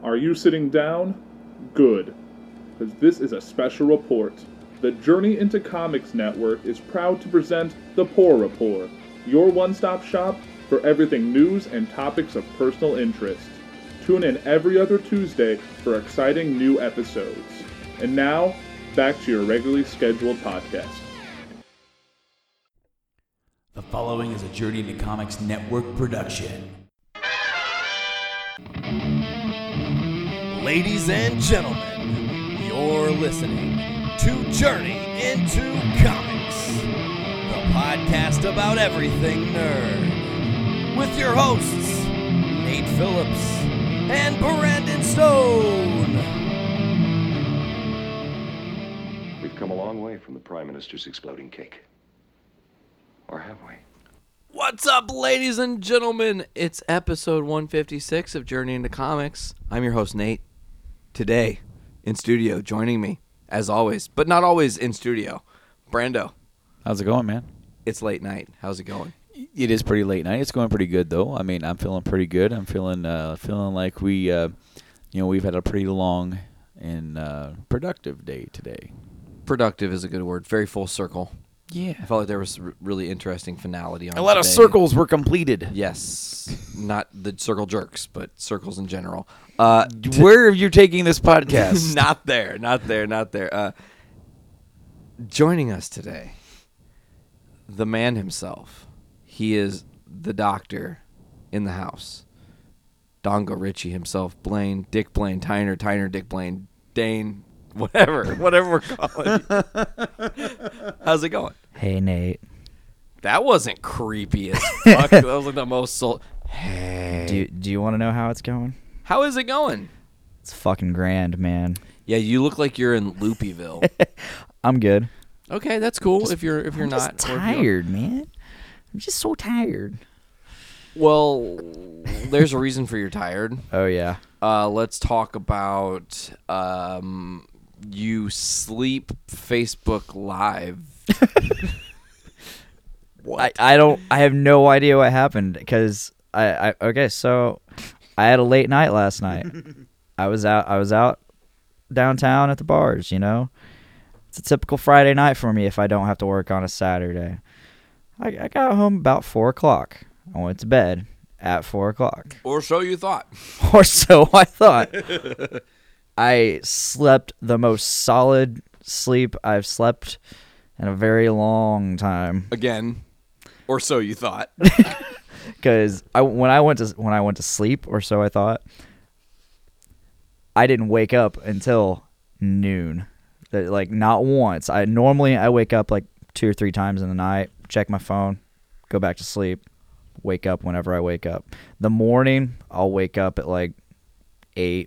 Are you sitting down? Good, because this is a special report. The Journey into Comics Network is proud to present The Poor Report, your one-stop shop for everything news and topics of personal interest. Tune in every other Tuesday for exciting new episodes. And now, back to your regularly scheduled podcast. The following is a Journey into Comics Network production. Ladies and gentlemen, you're listening to Journey into Comics, the podcast about everything nerd, with your hosts, Nate Phillips and Brandon Stone. We've come a long way from the Prime Minister's exploding cake. Or have we? What's up, ladies and gentlemen? It's episode 156 of Journey into Comics. I'm your host, Nate. Today, in studio, joining me, as always, but not always in studio, Brando. How's it going, man? It's late night. How's it going? It is pretty late night. It's going pretty good, though. I mean, I'm feeling pretty good. I'm feeling like we've had a pretty long and productive day today. Productive is a good word. Very full circle. Yeah. I felt like there was a really interesting finality on A lot of today. circles were completed. Yes. Not the circle jerks, but circles in general. Where are you taking this podcast? Not there. Joining us today, the man himself. He is the doctor in the house. Dongo Richie himself, Blaine, Dick Blaine, Tyner, Dick Blaine, Dane, whatever we're calling you. How's it going? Hey, Nate. That wasn't creepy as fuck. That was like the most Hey. Do you want to know how it's going? How is it going? It's fucking grand, man. Yeah, you look like you're in Loopyville. I'm good. Okay, that's cool. If you're I'm not just tired, man. I'm just so tired. Well, there's a reason for you're tired. Oh yeah. Let's talk about you sleep Facebook Live. What? I have no idea what happened because so I had a late night last night. I was out downtown at the bars, you know. It's a typical Friday night for me if I don't have to work on a Saturday. I got home about 4 o'clock. I went to bed at 4 o'clock. Or so you thought. Or so I thought. I slept the most solid sleep I've slept in a very long time. Again. Or so you thought. Because when I went to sleep, or so I thought, I didn't wake up until noon. Like not once. I wake up like 2 or 3 times in the night, check my phone, go back to sleep, wake up whenever I wake up. The morning, I'll wake up at like 8,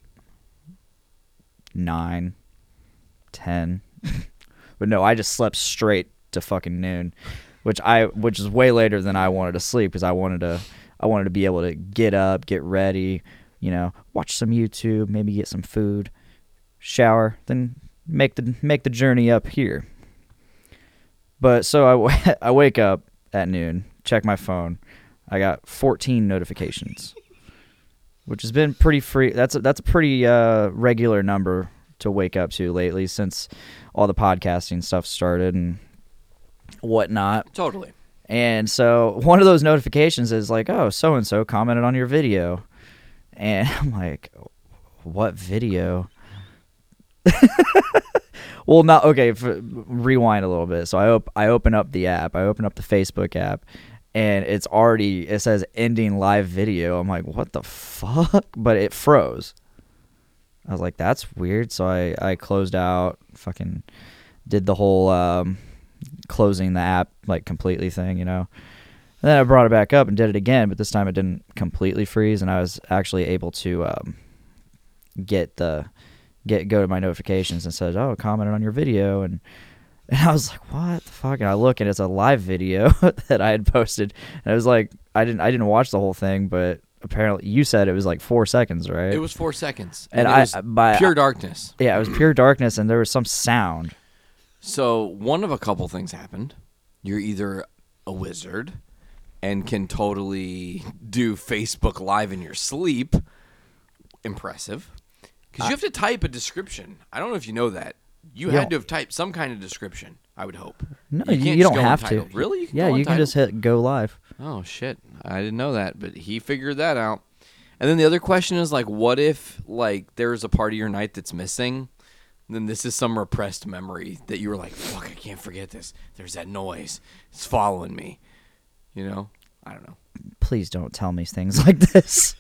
9, 10. But no, I just slept straight to fucking noon, which is way later than I wanted to sleep because I wanted to be able to get up, get ready, you know, watch some YouTube, maybe get some food, shower, then make the journey up here. But so I wake up at noon, check my phone. I got 14 notifications, which has been pretty free. That's a pretty regular number to wake up to lately since all the podcasting stuff started and whatnot. Totally. And so one of those notifications is like, oh, so-and-so commented on your video. And I'm like, what video? Well, not okay. Rewind a little bit. So I open up the app. I open up the Facebook app, and it says ending live video. I'm like, what the fuck? But it froze. I was like, that's weird. So I closed out. Fucking did the whole closing the app like completely thing, you know. And then I brought it back up and did it again, but this time it didn't completely freeze, and I was actually able to go to my notifications and said, oh, commented on your video, and I was like, what the fuck? And I look, and it's a live video that I had posted, and I was like, I didn't watch the whole thing, but apparently you said it was like 4 seconds, right? It was 4 seconds. And it was pure darkness. Yeah, it was pure darkness, and there was some sound. So one of a couple things happened. You're either a wizard and can totally do Facebook Live in your sleep. Impressive. Because you have to type a description. I don't know if you know that. You Yeah. had to have typed some kind of description, I would hope. No, can't you just don't go have to. untitled. Really? You can yeah, go you can just untitled? hit go live. Oh, shit. I didn't know that, but he figured that out. And then the other question is, like, what if, like, there's a part of your night that's missing? Then this is some repressed memory that you were like, fuck, I can't forget this. There's that noise. It's following me. You know? I don't know. Please don't tell me things like this.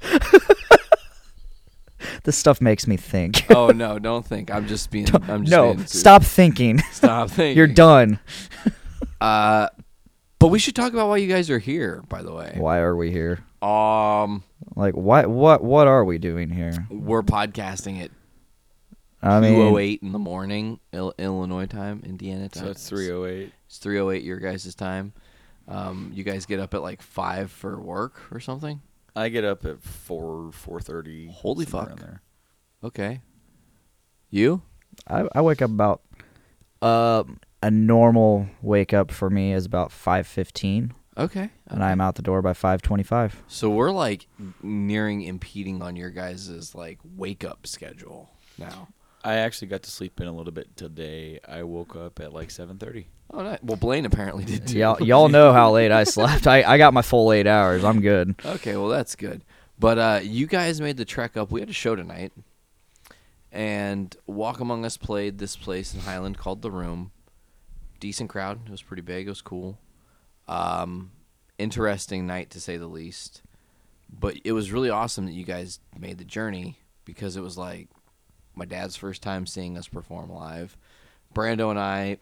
This stuff makes me think. Oh, no, don't think. I'm just being No, being stop thinking. Stop thinking. You're done. But we should talk about why you guys are here, by the way. Why are we here? Like, what are we doing here? We're podcasting at I mean, 2:08 in the morning, Illinois time, Indiana time. So it's 3:08. It's 3:08 your guys' time. You guys get up at like 5 for work or something? I get up at 4:30. Holy somewhere fuck. in there. Okay. You? I wake up about a normal wake up for me is about 5:15, Okay. and I'm out the door by 5:25. So we're like nearing impeding on your guys' like wake up schedule now. I actually got to sleep in a little bit today. I woke up at like 7:30. Oh, nice. Well, Blaine apparently did too. Y'all know how late I slept. I got my full 8 hours. I'm good. Okay, well, that's good. But you guys made the trek up. We had a show tonight. And Walk Among Us played this place in Highland called The Room. Decent crowd. It was pretty big. It was cool. Interesting night, to say the least. But it was really awesome that you guys made the journey because it was like my dad's first time seeing us perform live. Brando and I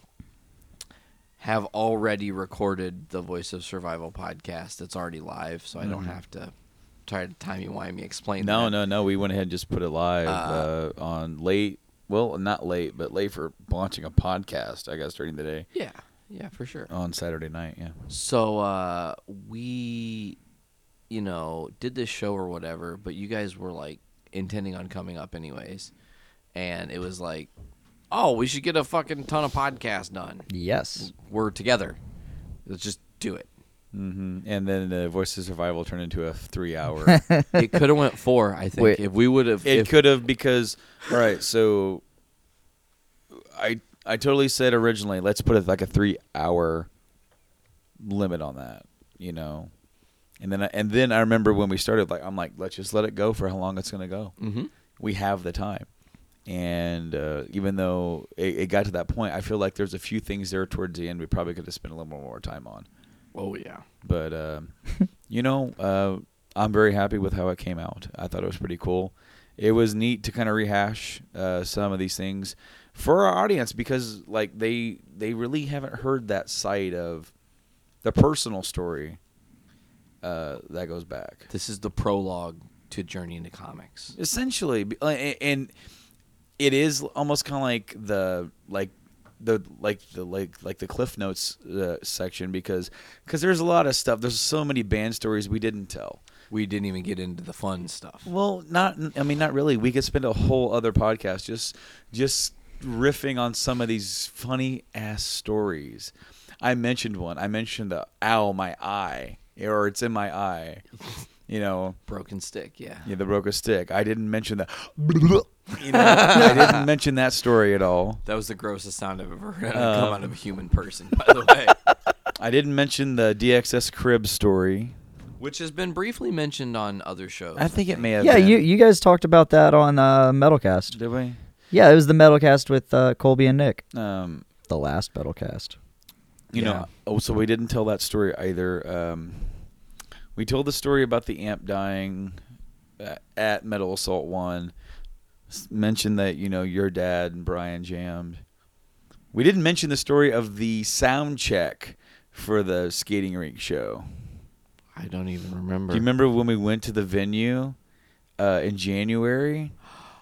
have already recorded the Voice of Survival podcast. It's already live, so I don't have to try to timey-wimey explain that. No. We went ahead and just put it live on late. Well, not late, but late for launching a podcast, I guess, during the day. Yeah, for sure. On Saturday night, yeah. So we, did this show or whatever, but you guys were, like, intending on coming up anyways. And it was like, oh, we should get a fucking ton of podcasts done. Yes. We're together. Let's just do it. Mm-hmm. And then the Voice of Survival turned into a 3-hour. It could have went 4, I think. Wait. If we would have. It could have because, all right, so I totally said originally, let's put it like a 3-hour limit on that, And then I remember when we started, I'm like, let's just let it go for how long it's going to go. Mm-hmm. We have the time. And even though it got to that point, I feel like there's a few things there towards the end we probably could have spent a little more time on. Oh, yeah. But, I'm very happy with how it came out. I thought it was pretty cool. It was neat to kind of rehash some of these things for our audience because, they really haven't heard that side of the personal story that goes back. This is the prologue to Journey into Comics. Essentially, and it is almost kind of like the Cliff Notes section because there's a lot of stuff. There's so many band stories we didn't tell. We didn't even get into the fun stuff. Well, not really. We could spend a whole other podcast just riffing on some of these funny ass stories. I mentioned one. I mentioned the ow, my eye, or it's in my eye. Broken stick, yeah. Yeah, the broken stick. I didn't mention that. I didn't mention that story at all. That was the grossest sound I've ever heard come out of a human person, by the way. I didn't mention the DXS crib story. Which has been briefly mentioned on other shows. I think it may have Yeah, been. you guys talked about that on Metalcast. Did we? Yeah, it was the Metalcast with Colby and Nick. The last Metalcast. So we didn't tell that story either. We told the story about the amp dying at Metal Assault 1. Mentioned that, your dad and Brian jammed. We didn't mention the story of the sound check for the skating rink show. I don't even remember. Do you remember when we went to the venue in January?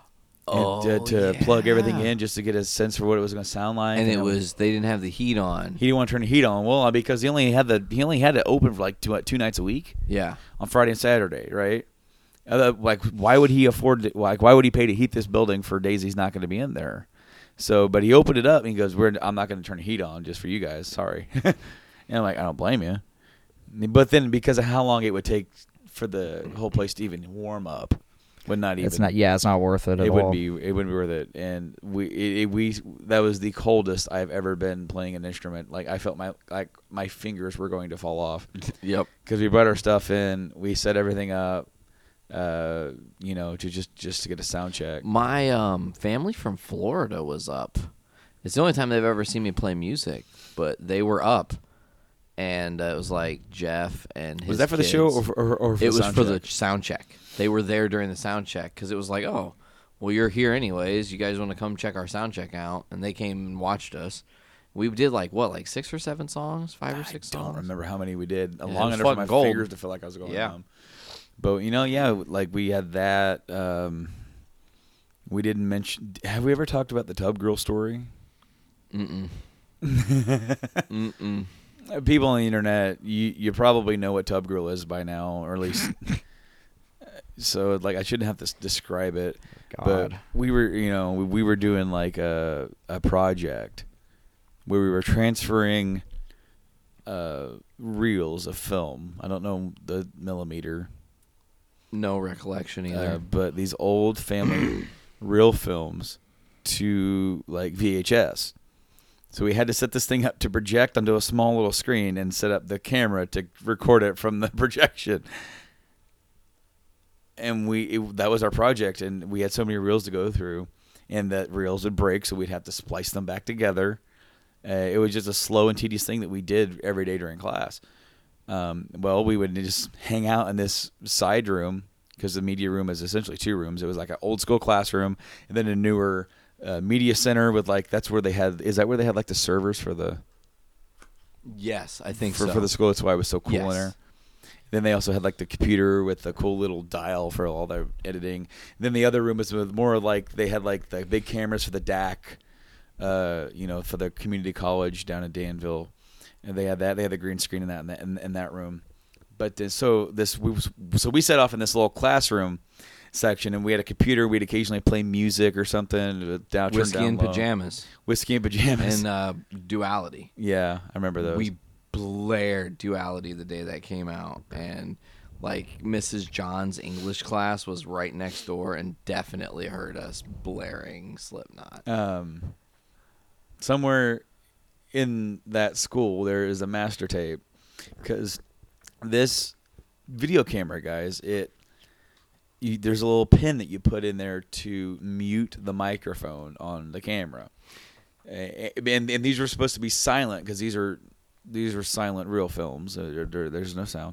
To plug everything in just to get a sense for what it was going to sound like. And they didn't have the heat on. He didn't want to turn the heat on. Well, because he only had it open for like two nights a week. Yeah. On Friday and Saturday, right? Why would he afford to, why would he pay to heat this building for days he's not going to be in there? So, but he opened it up and he goes, I'm not going to turn the heat on just for you guys. Sorry. And I'm like, I don't blame you. But then because of how long it would take for the whole place to even warm up, Would not even. It's not. Yeah, it's not worth it at It all. wouldn't be. It wouldn't be worth it. And we that was the coldest I've ever been playing an instrument. Like I felt my fingers were going to fall off. Yep. Because we brought our stuff in, we set everything up, to just to get a sound check. My family from Florida was up. It's the only time they've ever seen me play music, but they were up, and it was like Jeff and his Was that for kids. the show or for It the was sound for check? the sound check. They were there during the sound check because it was like, oh, well, you're here anyways. You guys want to come check our sound check out? And they came and watched us. We did like 6 or 7 songs, 5 or 6 I don't songs. remember how many we did. it Long was enough for my fucking gold. fingers to feel like I was going Yeah. numb. But like we had that. We didn't mention. Have we ever talked about the Tub Girl story? Mm-mm. People on the internet, you probably know what Tub Girl is by now, or at least. So like I shouldn't have to describe it. God. But we were we were doing like a project where we were transferring reels of film. I don't know the millimeter. No recollection either. But these old family reel films to like VHS. So we had to set this thing up to project onto a small little screen and set up the camera to record it from the projection. And that was our project, and we had so many reels to go through, and the reels would break, so we'd have to splice them back together. It was just a slow and tedious thing that we did every day during class. Well, we would just hang out in this side room because the media room is essentially 2 rooms. It was like an old school classroom and then a newer media center with that's where they had. Is that where they had like the servers for the? Yes, I think for so. For the school. That's why it was so cool Yes. in there. Then they also had like the computer with the cool little dial for all their editing. Then the other room was more like they had like the big cameras for the DAC, for the community college down in Danville, and they had that. They had the green screen in that room. But so we set off in this little classroom section, and we had a computer. We'd occasionally play music or something. Whiskey and Pajamas. Whiskey and Pajamas. And Duality. Yeah, I remember those. We blared Duality the day that came out, and like Mrs. John's English class was right next door and definitely heard us blaring Slipknot. Somewhere in that school there is a master tape, because this video camera, guys, there's a little pin that you put in there to mute the microphone on the camera, and these were supposed to be silent because these are silent reel films. There's no sound.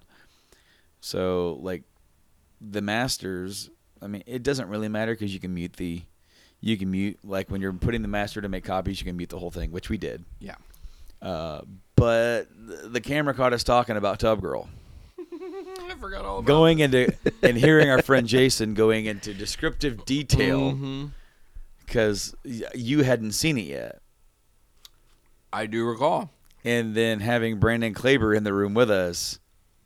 So, like, the masters, I mean, it doesn't really matter because you can mute, like, when you're putting the master to make copies, you can mute the whole thing, which we did. Yeah. But the camera caught us talking about Tub Girl. I forgot all about Going into, and hearing our friend Jason going into descriptive detail because you hadn't seen it yet. I do recall. And then having Brandon Klaber in the room with us.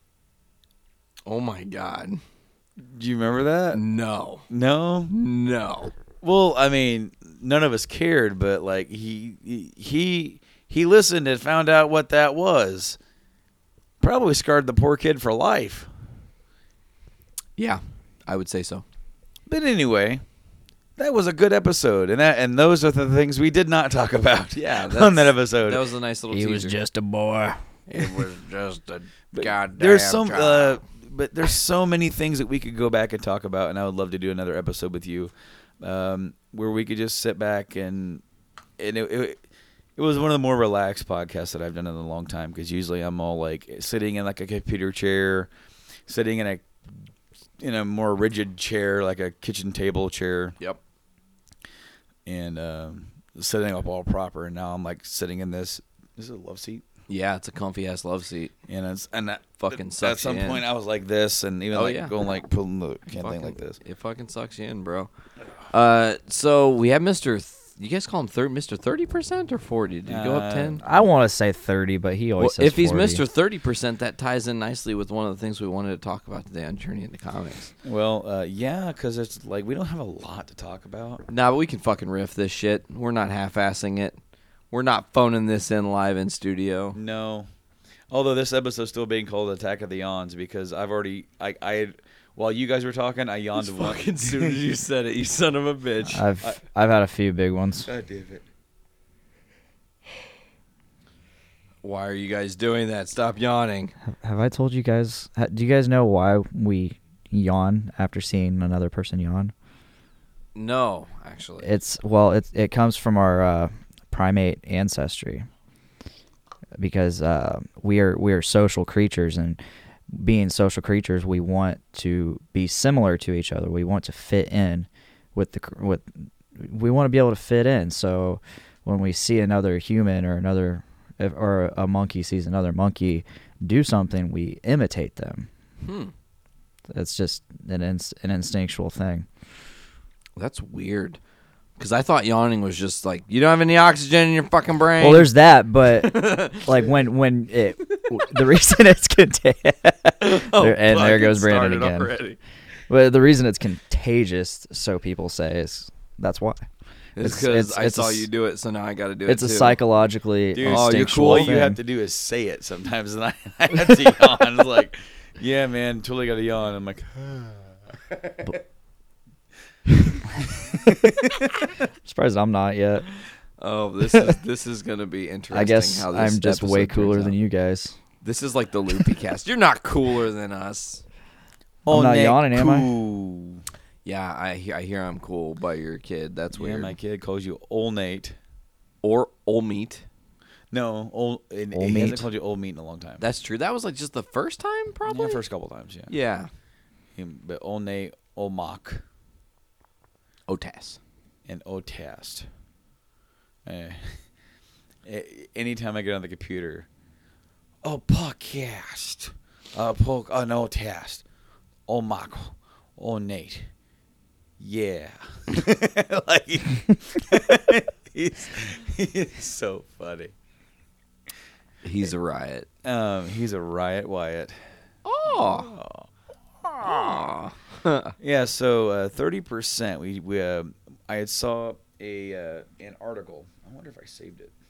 Oh my God. Do you remember that? No. No? Well, I mean, none of us cared, but like he listened and found out what that was. Probably scarred the poor kid for life. Yeah, I would say so. But anyway, that was a good episode, and those are the things we did not talk about. Yeah, on that episode. That was a nice little He teaser. was just a boy. It was just a goddamn There's some, child. but there's so many things that we could go back and talk about, and I would love to do another episode with you, where we could just sit back and it was one of the more relaxed podcasts that I've done in a long time, because usually I'm all like sitting in like a computer chair, sitting in a more rigid chair, like a kitchen table chair. Yep. And setting up all proper, and now I'm like sitting in this. This is a love seat. Yeah, it's a comfy ass love seat. And that Fucking sucks at some you in. point I was like this, and even going like pulling the thing like this. It fucking sucks you in, bro. So we have Mr. You guys call him Mr. 30% or 40? Did he go up 10? I want to say 30, but he always says If he's 40. Mr. 30%, that ties in nicely with one of the things we wanted to talk about today on Journey into Comics. Well, yeah, because it's like we don't have a lot to talk about. Nah, but we can fucking riff this shit. We're not half-assing it. We're not phoning this in live in studio. No, although this episode's still being called Attack of the Yawns, because I've already I While you guys were talking, I yawned one. Fucking as soon as you said it, you son of a bitch. I've had a few big ones. God damn it. Why are you guys doing that? Stop yawning. Have I told you guys? Do you guys know why we yawn after seeing another person yawn? No, actually. It comes from our primate ancestry, because we are social creatures, and being social creatures, we want to be similar to each other. We want to fit in we want to be able to fit in. So when we see another human or a monkey sees another monkey do something, we imitate them. It's just an instinctual thing. That's weird. Because I thought yawning was just like, you don't have any oxygen in your fucking brain. Well, there's that, but like the reason it's contagious, there goes Brandon again. Already. But the reason it's contagious, so people say, is that's why. It's because I saw you do it, so now I got to do it It's too. a psychologically Dude, instinctual all thing. you have to do is say it sometimes, and I have to yawn. It's like, yeah, man, totally got to yawn. I'm like, surprised I'm not yet. Oh, this is gonna be interesting. I guess how this I'm just way episode cooler turns than out. you guys. This is like the Loopy Cast. You're not cooler than us. I'm not Nate, yawning, am I? cool. Yeah, I hear I'm cool by your kid. That's Yeah, weird. my kid calls you Old Nate. Or Ol Meat. No, he Meat. hasn't called you Old Meat in a long time. That's true. That was like just the first time, probably. Yeah, first couple times, yeah. Yeah. But Old Nate, Old Mock, Otas. and Otast. Anytime I get on the computer, podcast, no test, Mock, Nate, yeah, like he's so funny. He's a riot. He's a riot, Wyatt. Oh. Yeah, so 30%. I had saw an article. I wonder if I saved it.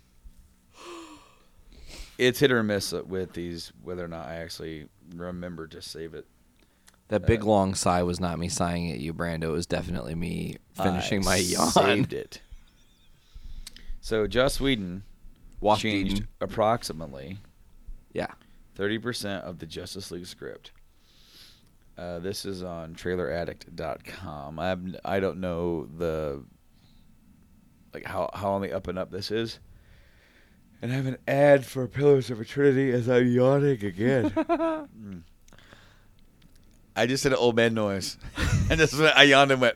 It's hit or miss with these, whether or not I actually remember to save it. That big long sigh was not me sighing at you, Brando. It was definitely me finishing my yawn. Saved it. So Joss Whedon Wash changed Whedon. approximately Yeah. 30% of the Justice League script. This is on traileraddict.com. I don't know how on the up and up this is. And I have an ad for Pillars of Eternity as I'm yawning again. I just did an old man noise. And I yawned and went,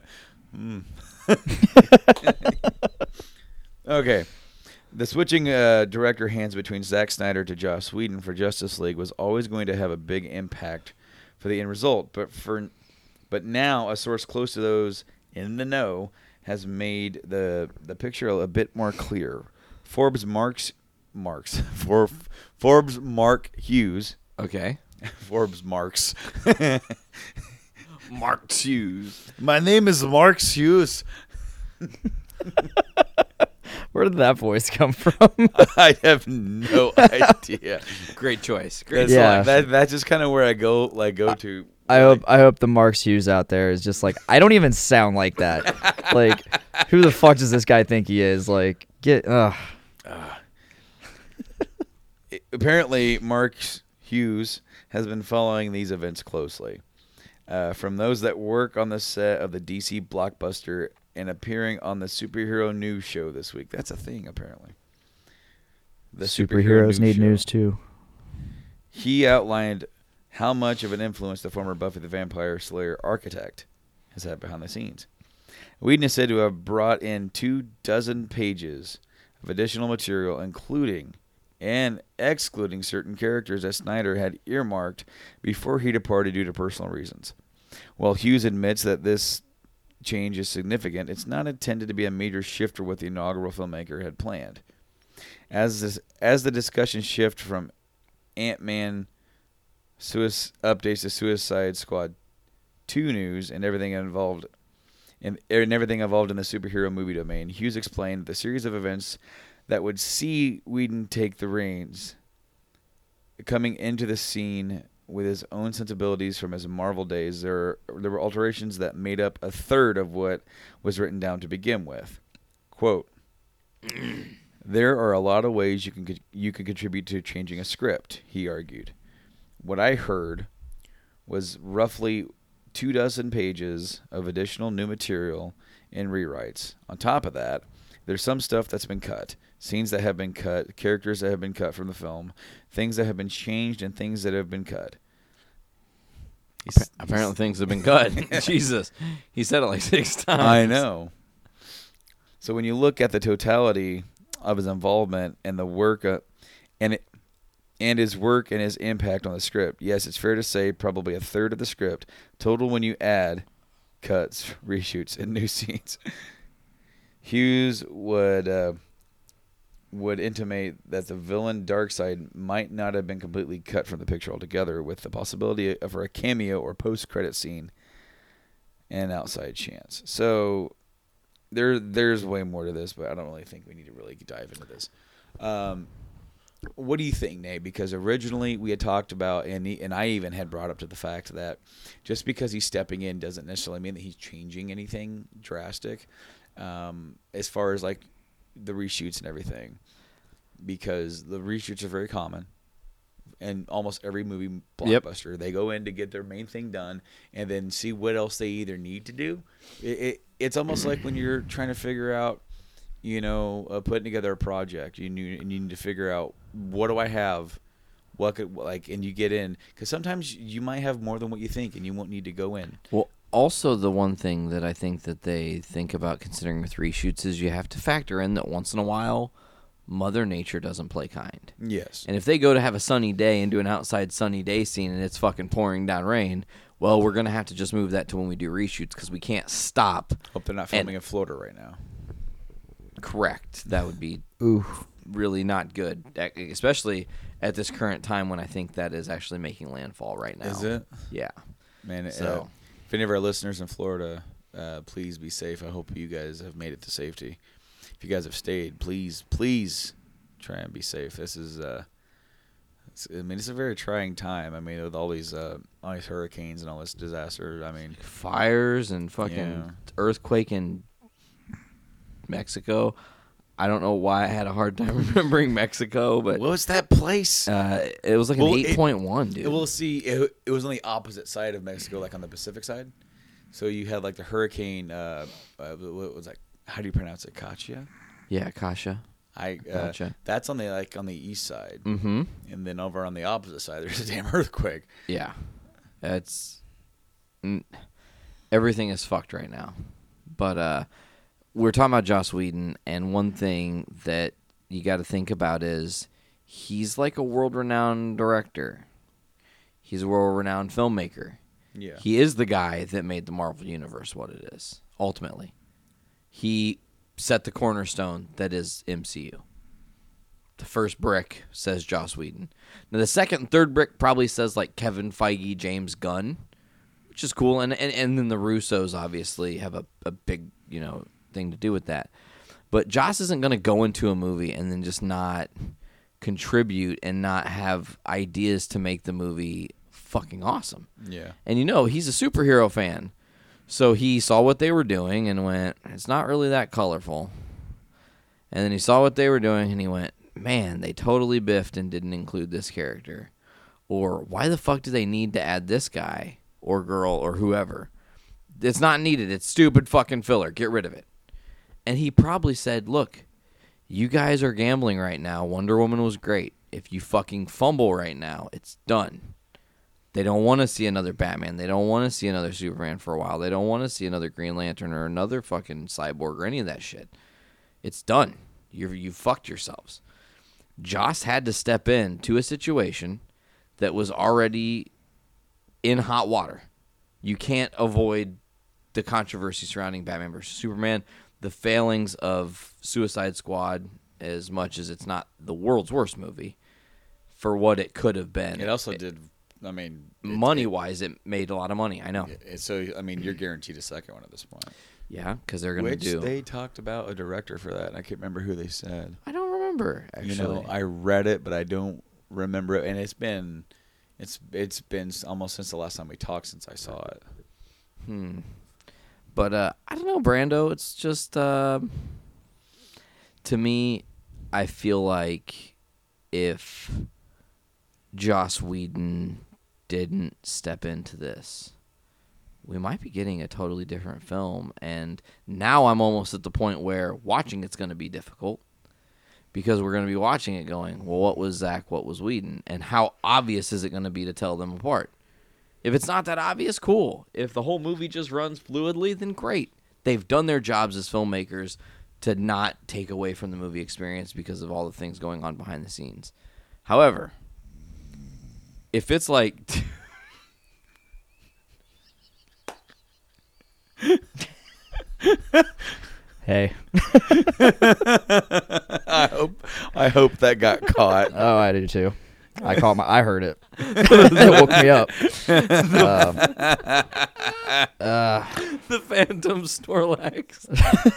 Okay. The switching director hands between Zack Snyder to Joss Whedon for Justice League was always going to have a big impact for the end result, but now a source close to those in the know has made the picture a bit more clear. Forbes Mark Hughes. Okay. Forbes Marks. Mark Hughes. My name is Mark Hughes. Where did that voice come from? I have no idea. Great choice. Great Yeah. That's just kind of where I go to. I hope the Marks Hughes out there is just like, I don't even sound like that. Like, who the fuck does this guy think he is? Like, Apparently, Mark Hughes has been following these events closely. From those that work on the set of the DC blockbuster and appearing on the superhero news show this week. That's a thing, apparently. The superheroes need show. news too. He outlined how much of an influence the former Buffy the Vampire Slayer architect has had behind the scenes. Whedon is said to have brought in 24 pages of additional material, including and excluding certain characters that Snyder had earmarked before he departed due to personal reasons. While Hughes admits that this change is significant, it's not intended to be a major shift for what the inaugural filmmaker had planned. As the discussion shift from Ant-Man updates to Suicide Squad 2 news and everything involved in the superhero movie domain, Hughes explained the series of events that would see Whedon take the reins coming into the scene with his own sensibilities from his Marvel days. There were alterations that made up a third of what was written down to begin with. Quote, there are a lot of ways you can contribute to changing a script, he argued. What I heard was roughly 24 pages of additional new material and rewrites. On top of that, there's some stuff that's been cut, scenes that have been cut, characters that have been cut from the film, things that have been changed, and things that have been cut. Apparently things have been cut. Jesus. He said it like 6 times. I know. So when you look at the totality of his involvement and the work and his work and his impact on the script, yes, it's fair to say probably a third of the script total when you add cuts, reshoots, and new scenes. Hughes would intimate that the villain Darkseid might not have been completely cut from the picture altogether, with the possibility of a cameo or post-credit scene and outside chance. So there's way more to this, but I don't really think we need to really dive into this. What do you think, Nate? Because originally we had talked about, and I even had brought up to the fact that just because he's stepping in doesn't necessarily mean that he's changing anything drastic, as far as like the reshoots and everything, because the reshoots are very common. And almost every movie blockbuster, They go in to get their main thing done and then see what else they either need to do. It's almost like when you're trying to figure out, putting together a project. You need to figure out, what do I have? What could, and you get in, because sometimes you might have more than what you think, and you won't need to go in. Well, also the one thing that I think that they think about considering with reshoots is you have to factor in that once in a while, Mother Nature doesn't play kind. Yes. And if they go to have a sunny day and do an outside sunny day scene and it's fucking pouring down rain, well, we're going to have to just move that to when we do reshoots, because we can't stop. Hope they're not filming in Florida right now. Correct. That would be really not good, especially at this current time when I think that is actually making landfall right now. Is it? Yeah. Man, So, if any of our listeners in Florida, please be safe. I hope you guys have made it to safety. If you guys have stayed, please try and be safe. This is, it's a very trying time. I mean, with all these hurricanes and all this disaster. I mean, fires and fucking earthquake in Mexico. I don't know why I had a hard time remembering Mexico, but what was that place? It was like an 8.1, dude. We'll see. It was on the opposite side of Mexico, like on the Pacific side. So you had like the hurricane. What was that? How do you pronounce it? Katia? Yeah, Kasha. Gotcha. That's on the east side. Mm-hmm. And then over on the opposite side, there's a damn earthquake. Yeah, everything is fucked right now. But we're talking about Joss Whedon, and one thing that you got to think about is he's like a world-renowned director. He's a world-renowned filmmaker. Yeah. He is the guy that made the Marvel Universe what it is, ultimately. He set the cornerstone that is MCU. The first brick says Joss Whedon. Now, the second and third brick probably says, like, Kevin Feige, James Gunn, which is cool. And then the Russos obviously have a big, thing to do with that. But Joss isn't going to go into a movie and then just not contribute and not have ideas to make the movie fucking awesome. Yeah. And he's a superhero fan. So he saw what they were doing and went, it's not really that colorful. And then he saw what they were doing and he went, man, they totally biffed and didn't include this character. Or why the fuck do they need to add this guy or girl or whoever? It's not needed. It's stupid fucking filler. Get rid of it. And he probably said, look, you guys are gambling right now. Wonder Woman was great. If you fucking fumble right now, it's done. They don't want to see another Batman. They don't want to see another Superman for a while. They don't want to see another Green Lantern or another fucking Cyborg or any of that shit. It's done. You fucked yourselves. Joss had to step in to a situation that was already in hot water. You can't avoid the controversy surrounding Batman vs. Superman, the failings of Suicide Squad, as much as it's not the world's worst movie, for what it could have been. It also did... money-wise, it made a lot of money. I know. So, you're guaranteed a second one at this point. Yeah, because they're going to do... They talked about a director for that, and I can't remember who they said. I don't remember, actually. I read it, but I don't remember it. And it's been It's been almost since the last time we talked since I saw it. But I don't know, Brando. It's just to me, I feel like if Joss Whedon didn't step into this, we might be getting a totally different film. And now I'm almost at the point where watching it's going to be difficult because we're going to be watching it going, well, what was Zach, what was Whedon? And how obvious is it going to be to tell them apart? If it's not that obvious, cool. If the whole movie just runs fluidly, then great. They've done their jobs as filmmakers to not take away from the movie experience because of all the things going on behind the scenes. However, if it's like... Hey. I hope that got caught. Oh, I do too. I heard it. It woke me up. The Phantom Snorlax.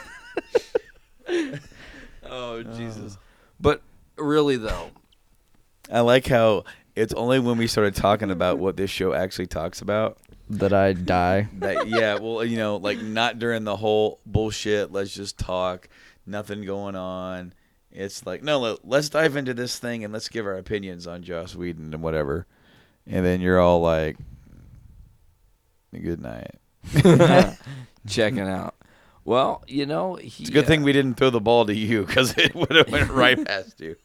Oh, Jesus. But really, though, I like how it's only when we started talking about what this show actually talks about That I die. that, yeah, well, like not during the whole bullshit, let's just talk, nothing going on. It's like, no, let's dive into this thing and let's give our opinions on Joss Whedon and whatever. And then you're all like, good night. checking out. Well, It's a good thing we didn't throw the ball to you because it would have went right past you.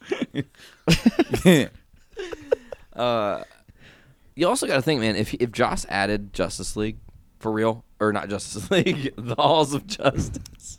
You also got to think, man, if Joss added Justice League for real, or not Justice League, the Halls of Justice.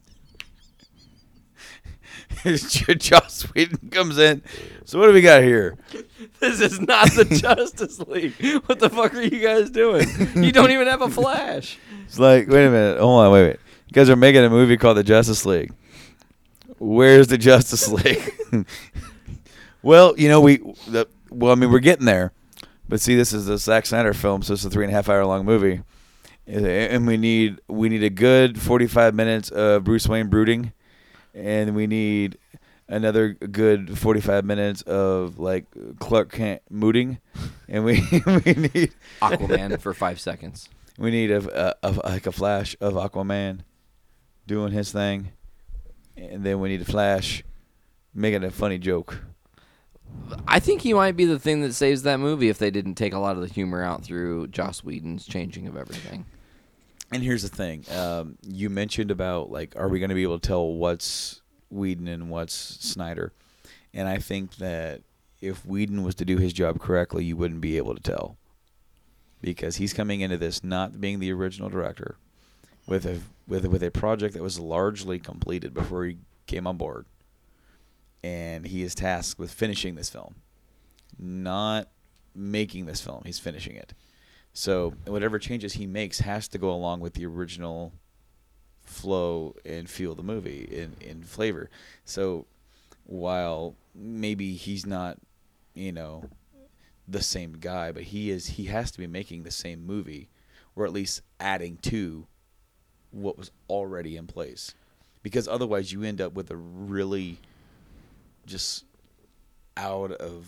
Joss Whedon comes in. So what do we got here? This is not the Justice League. What the fuck are you guys doing? You don't even have a Flash. It's like, wait a minute. Hold on, wait. You guys are making a movie called The Justice League. Where's the Justice League? Well, we're getting there. But see, this is a Zack Snyder film, so it's a 3.5 hour long movie. And we need a good 45 minutes of Bruce Wayne brooding. And we need another good 45 minutes of like Clark Kent mooting, and we need Aquaman for 5 seconds. We need a flash of Aquaman doing his thing, and then we need a Flash making a funny joke. I think he might be the thing that saves that movie if they didn't take a lot of the humor out through Joss Whedon's changing of everything. And here's the thing. You mentioned about, like, are we going to be able to tell what's Whedon and what's Snyder? And I think that if Whedon was to do his job correctly, you wouldn't be able to tell. Because he's coming into this not being the original director with a project that was largely completed before he came on board. And he is tasked with finishing this film. Not making this film. He's finishing it. So whatever changes he makes has to go along with the original flow and feel of the movie in flavor. So while maybe he's not, the same guy, but he has to be making the same movie, or at least adding to what was already in place. Because otherwise you end up with a really just out of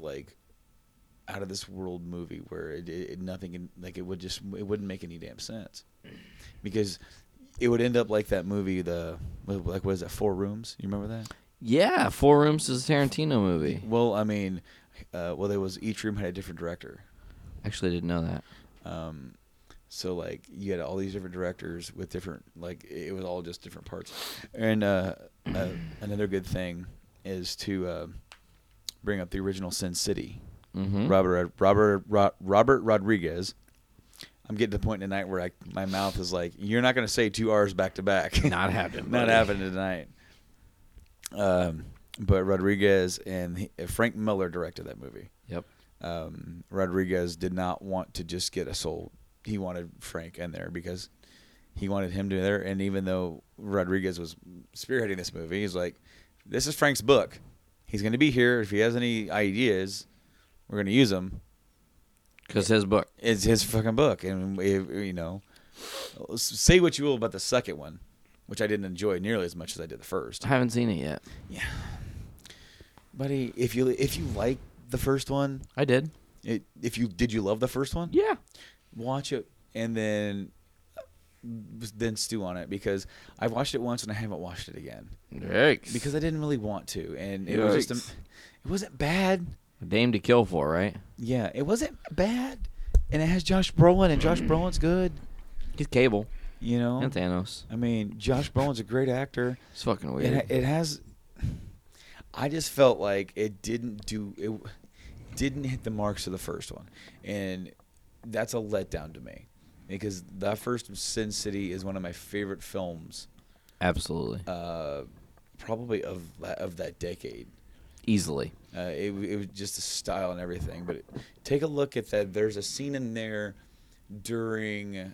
this world movie where it wouldn't make any damn sense, because it would end up like that movie, what is that, 4 Rooms? You remember that? Yeah, 4 Rooms is a Tarantino movie. Well, I mean, there was, each room had a different director. Actually, I didn't know that. So like you had all these different directors with different, like, it was all just different parts. And another good thing is to bring up the original Sin City. Mm-hmm. Robert Rodriguez. I'm getting to the point tonight where my mouth is like, you're not going to say 2 R's back to back. Not happening. Not happening tonight. But Rodriguez and Frank Miller directed that movie. Yep. Rodriguez did not want to just get a soul. He wanted Frank in there because he wanted him to be there. And even though Rodriguez was spearheading this movie, he's like, this is Frank's book. He's going to be here. If he has any ideas, we're going to use them. Because his book. It's his fucking book. And, say what you will about the second one, which I didn't enjoy nearly as much as I did the first. I haven't seen it yet. Yeah. Buddy, if you like the first one, I did. Did you love the first one? Yeah. Watch it and then stew on it, because I watched it once and I haven't watched it again Yikes. because I didn't really want to, and it was just it wasn't bad. A Dame to Kill For, right? Yeah, it wasn't bad, and it has Josh Brolin, and Josh Brolin's good. He's Cable You know, and Thanos. I mean, Josh Brolin's a great actor. It's fucking weird. It has. I just felt like it didn't hit the marks of the first one, and that's a letdown to me, because that first Sin City is one of my favorite films, Absolutely. probably of that decade. Easily. It was just the style and everything. But take a look at that. There's a scene in there during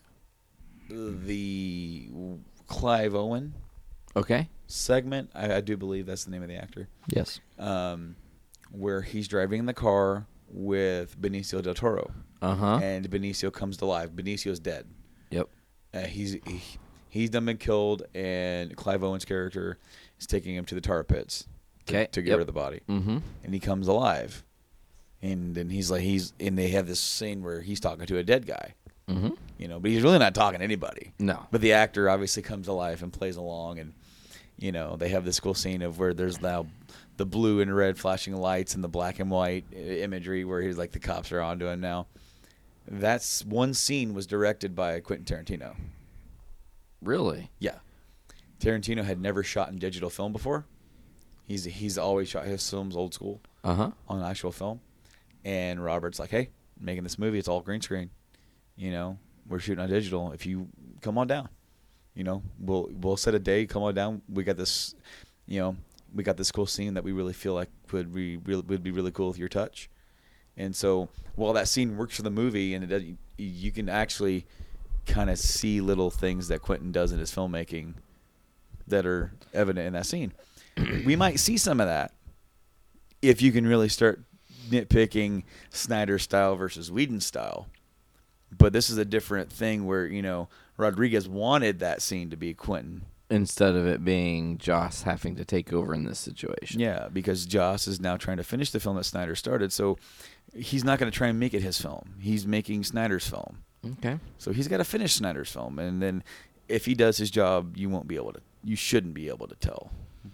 the Clive Owen Okay. segment. I do believe that's the name of the actor. Yes. Where he's driving in the car with Benicio del Toro. Uh-huh. And Benicio comes to life. Benicio's dead. Yep. He's done been killed, and Clive Owen's character is taking him to the tar pits to get rid of the body. Mm-hmm. And he comes alive, and then and they have this scene where he's talking to a dead guy. Mm-hmm. You know, but he's really not talking to anybody. No. But the actor obviously comes to life and plays along, and you know they have this cool scene of where there's now the blue and red flashing lights and the black and white imagery where he's like the cops are onto him now. That's one scene was directed by Quentin Tarantino. Really? Yeah. Tarantino had never shot in digital film before. He's always shot his films old school Uh-huh. on actual film. And Robert's like, hey, making this movie, it's all green screen. You know, we're shooting on digital. If you come on down, you know, we'll set a day, come on down. We got this, you know, we got this cool scene that we really feel like would be really cool with your touch. And so while that scene works for the movie, and you can actually kind of see little things that Quentin does in his filmmaking that are evident in that scene. We might see some of that if you can really start nitpicking Snyder style versus Whedon style. But this is a different thing where, you know, Rodriguez wanted that scene to be Quentin. Instead of it being Joss having to take over in this situation. Yeah, because Joss is now trying to finish the film that Snyder started, so he's not going to try and make it his film. He's making Snyder's film. Okay. So he's got to finish Snyder's film, and then if he does his job, you shouldn't be able to tell.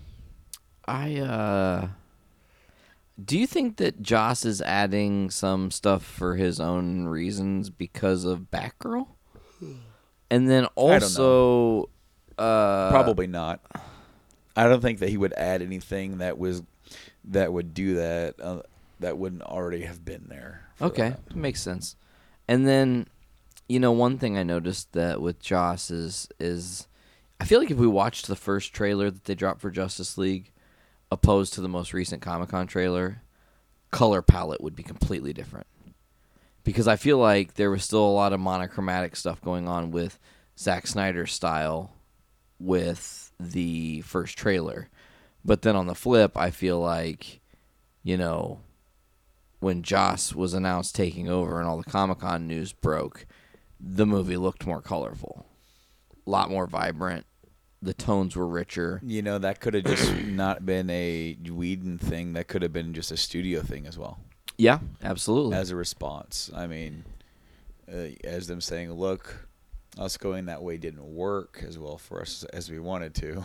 Do you think that Joss is adding some stuff for his own reasons because of Batgirl? And then also, Probably not. I don't think that he would add anything that would do that that wouldn't already have been there. Okay, makes sense. And then, you know, one thing I noticed that with Joss is I feel like if we watched the first trailer that they dropped for Justice League opposed to the most recent Comic-Con trailer, color palette would be completely different. Because I feel like there was still a lot of monochromatic stuff going on with Zack Snyder's style with the first trailer. But then on the flip, I feel like, you know, when Joss was announced taking over and all the Comic-Con news broke, the movie looked more colorful. A lot more vibrant. The tones were richer. You know, that could have just not been a Whedon thing. That could have been just a studio thing as well. Yeah, absolutely. As a response. I mean, as them saying, look, us going that way didn't work as well for us as we wanted to.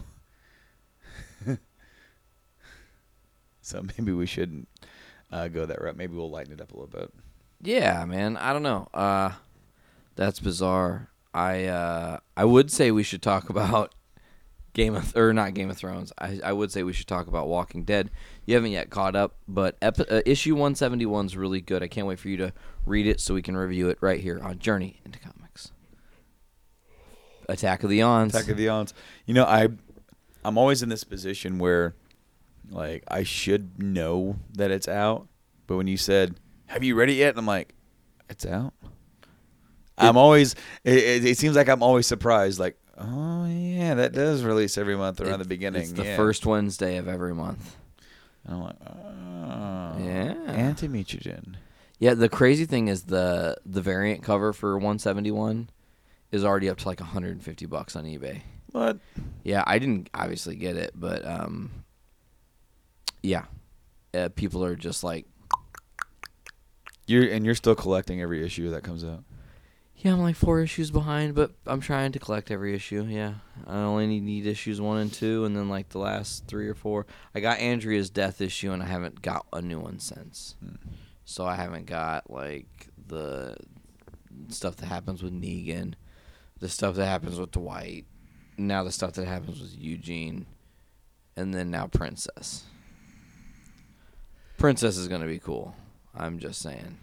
So maybe we shouldn't go that route. Maybe we'll lighten it up a little bit. Yeah, man. I don't know. That's bizarre. I would say we should talk about not Game of Thrones. I would say we should talk about Walking Dead. You haven't yet caught up, but issue 171 is really good. I can't wait for you to read it so we can review it right here on Journey into Comics. Attack of the Ons. Attack of the Ons. You know, I'm always in this position where, like, I should know that it's out, but when you said, "Have you read it yet?" and I'm like, "It's out." I'm always. It seems like I'm always surprised. Like, oh yeah, that does release every month around the beginning. It's the first Wednesday of every month. And I'm like, oh yeah, Anti-Mutogen. Yeah, the crazy thing is the variant cover for 171 is already up to like $150 on eBay. What? Yeah, I didn't obviously get it, but yeah, people are just like You're still collecting every issue that comes out. Yeah, I'm like 4 issues behind, but I'm trying to collect every issue. Yeah, I only need issues 1 and 2, and then like the last 3 or 4. I got Andrea's death issue, and I haven't got a new one since. So I haven't got like the stuff that happens with Negan, the stuff that happens with Dwight, now the stuff that happens with Eugene, and then now Princess. Princess is gonna be cool. I'm just saying.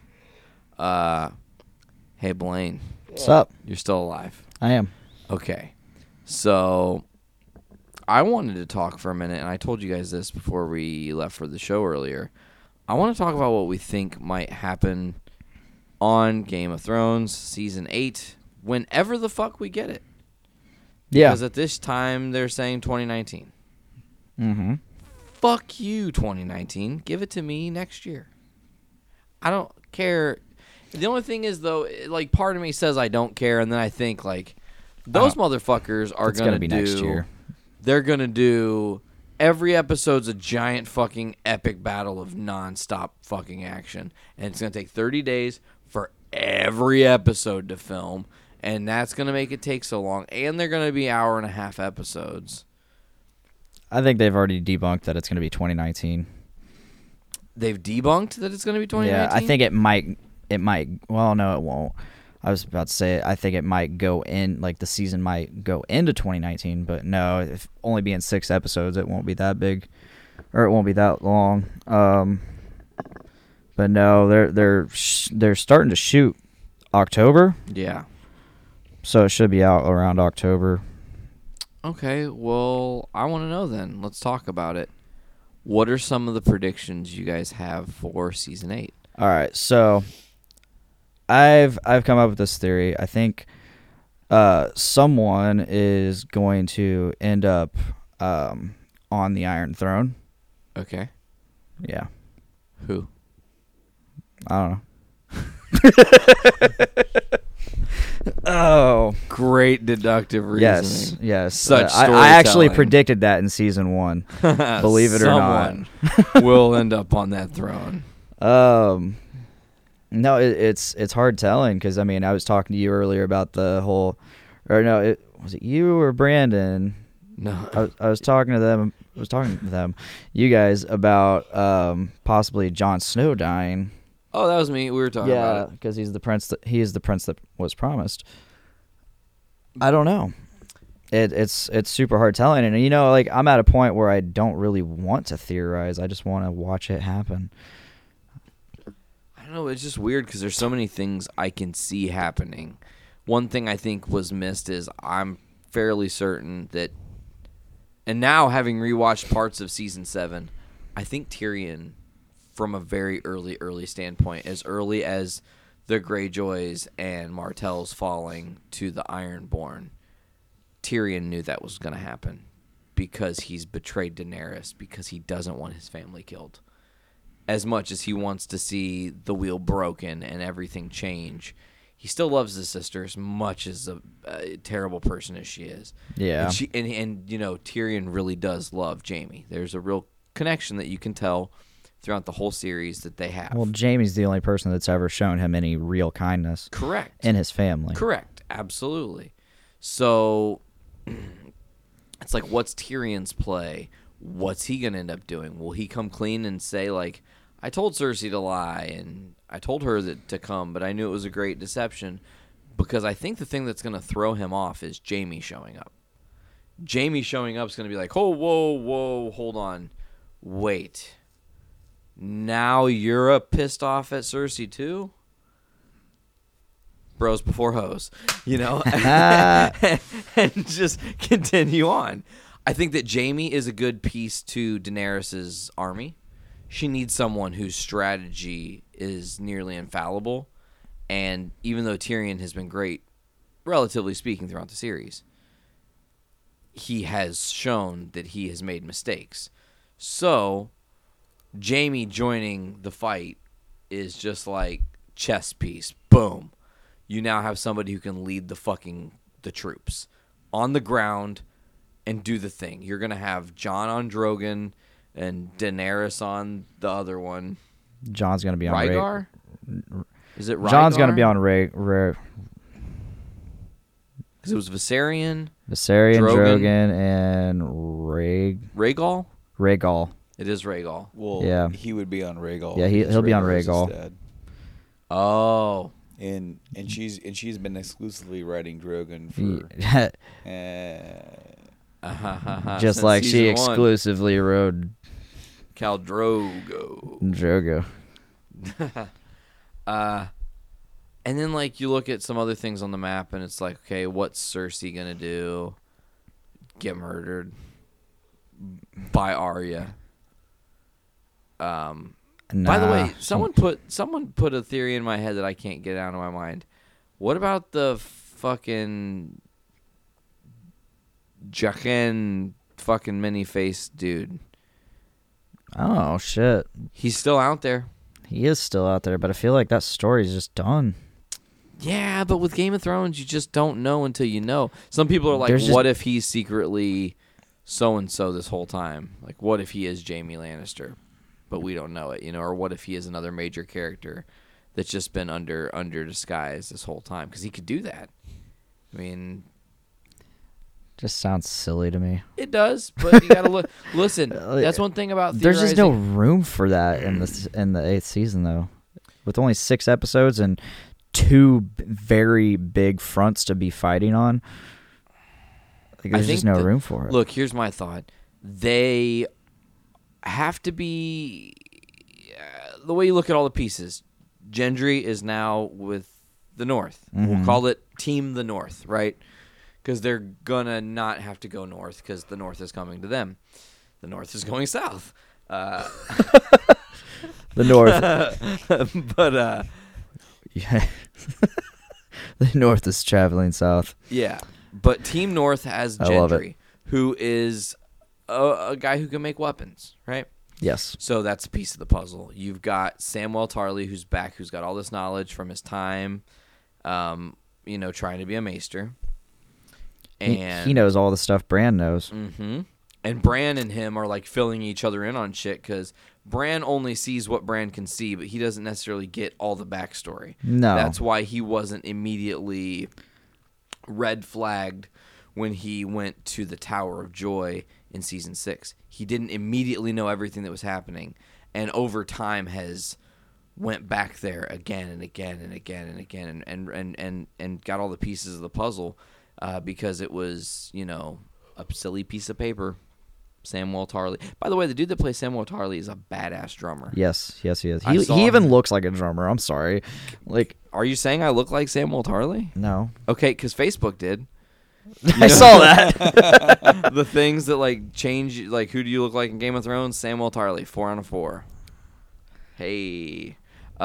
Hey, Blaine. What's up? You're still alive. I am. Okay. So I wanted to talk for a minute, and I told you guys this before we left for the show earlier. I want to talk about what we think might happen on Game of Thrones Season 8 whenever the fuck we get it. Yeah. Because at this time, they're saying 2019. Mm-hmm. Fuck you, 2019. Give it to me next year. I don't care. The only thing is, though, like, part of me says I don't care, and then I think, like, those motherfuckers are It's going to be do... next year. They're going to do... Every episode's a giant fucking epic battle of nonstop fucking action. And it's going to take 30 days for every episode to film. And that's going to make it take so long. And they're going to be hour-and-a-half episodes. I think they've already debunked that it's going to be 2019. They've debunked that it's going to be 2019? Yeah, I think it might. Well, no, it won't. I was about to say, I think it might go in, like the season might go into 2019, but no, if only being 6 episodes, it won't be that big, or it won't be that long. But no, they're starting to shoot October, Yeah. so it should be out around October. Okay, well, I want to know then. Let's talk about it. What are some of the predictions you guys have for Season 8? All right, so I've come up with this theory. I think someone is going to end up on the Iron Throne. Okay. Yeah, Who? I don't know. Oh, Great deductive reasoning. yes. Such I actually storytelling. predicted that in season 1. Believe it or not. Someone will end up on that throne. No, it's hard telling because I mean I was talking to you earlier about the whole, or no, was it you or Brandon? No. I was talking to them. You guys about possibly Jon Snow dying. Oh, that was me. We were talking about it. because he's the prince. He is the prince that was promised. I don't know. It's super hard telling, and like I'm at a point where I don't really want to theorize. I just want to watch it happen. I don't know. It's just weird because there's so many things I can see happening. One thing I think was missed is I'm fairly certain that, and now having rewatched parts of Season 7, I think Tyrion, from a very early standpoint, as early as the Greyjoys and Martell's falling to the Ironborn, Tyrion knew that was going to happen because he's betrayed Daenerys, because he doesn't want his family killed. As much as he wants to see the wheel broken and everything change, he still loves his sister as much as a terrible person as she is. Yeah. And Tyrion really does love Jaime. There's a real connection that you can tell throughout the whole series that they have. Well, Jaime's the only person that's ever shown him any real kindness. Correct. In his family. Correct. Absolutely. So it's like, what's Tyrion's play? What's he going to end up doing? Will he come clean and say, like, I told Cersei to lie, and I told her to come, but I knew it was a great deception? Because I think the thing that's going to throw him off is Jaime showing up. Jaime showing up is going to be like, oh, whoa, hold on. Wait. Now you're pissed off at Cersei too? Bros before hoes, and just continue on. I think that Jaime is a good piece to Daenerys' army. She needs someone whose strategy is nearly infallible, and even though Tyrion has been great, relatively speaking, throughout the series, he has shown that he has made mistakes. So Jaime joining the fight is just like chess piece. Boom. You now have somebody who can lead the troops on the ground and do the thing. You're going to have Jon on Drogon and Daenerys on the other one. Jon's going to be on Rhaegar? Is it Rygar? John's gonna be on Because it was Viserion, Drogon, and Rhaegal. Rhaegal. It is Rhaegal. Well, Yeah. he would be on Rhaegal. Yeah, he'll be on Rhaegar is his Rhaegal. dad. Oh, And she's been exclusively writing Drogon for Just since like she season one. exclusively rode Khal Drogo. Drogo. And then like you look at some other things on the map, and it's like, okay, what's Cersei gonna do? Get murdered by Arya. By the way, someone put a theory in my head that I can't get out of my mind. What about the fucking Jaqen fucking many-faced dude? Oh shit, He's still out there. he is still out there, but I feel like that story's just done. Yeah, but with Game of Thrones, you just don't know until you know. Some people are like, There's just- what if he's secretly so-and-so this whole time? Like, what if he is Jaime Lannister, but we don't know it, you know? Or what if he is another major character that's just been under disguise this whole time? Because he could do that. I mean, Just sounds silly to me. it does, but you gotta look. Listen, that's one thing about There's just no theorizing. room for that in the 8th season, though. With only 6 episodes and 2 very big fronts to be fighting on, like, there's just no room for it. Look, here's my thought. They have to be the way you look at all the pieces. Gendry is now with the North. We'll call it Team the North, right? Because they're gonna not have to go north because the North is coming to them. The North is going south. The North, But yeah. The North is traveling south. yeah. But Team North has I love it. Gendry, who is a guy who can make weapons, right? Yes. So that's a piece of the puzzle. You've got Samwell Tarly, who's back, who's got all this knowledge from his time, trying to be a maester. And He knows all the stuff Bran knows. Mm-hmm. And Bran and him are like filling each other in on shit because Bran only sees what Bran can see, but he doesn't necessarily get all the backstory. No. That's why he wasn't immediately red flagged when he went to the Tower of Joy in season 6. He didn't immediately know everything that was happening, and over time has went back there again and again and again and again and got all the pieces of the puzzle because it was, a silly piece of paper. Samwell Tarly. By the way, the dude that plays Samwell Tarly is a badass drummer. Yes, he is. I saw He even him. looks like a drummer. I'm sorry. Like, Are you saying I look like Samwell Tarly? no. Okay, because Facebook did. I saw that. The things that like change, like who do you look like in Game of Thrones? Samwell Tarly, 4 out of 4. Hey,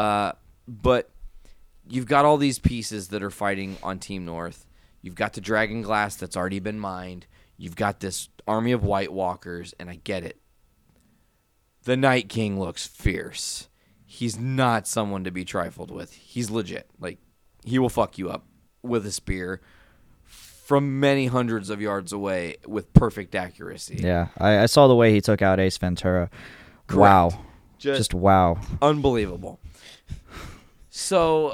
but you've got all these pieces that are fighting on Team North. You've got the Dragon Glass that's already been mined. You've got this army of White Walkers, and I get it. The Night King looks fierce. He's not someone to be trifled with. He's legit. Like, he will fuck you up with a spear from many hundreds of yards away with perfect accuracy. Yeah, I saw the way he took out Ace Ventura. Wow. Just wow. Unbelievable. So,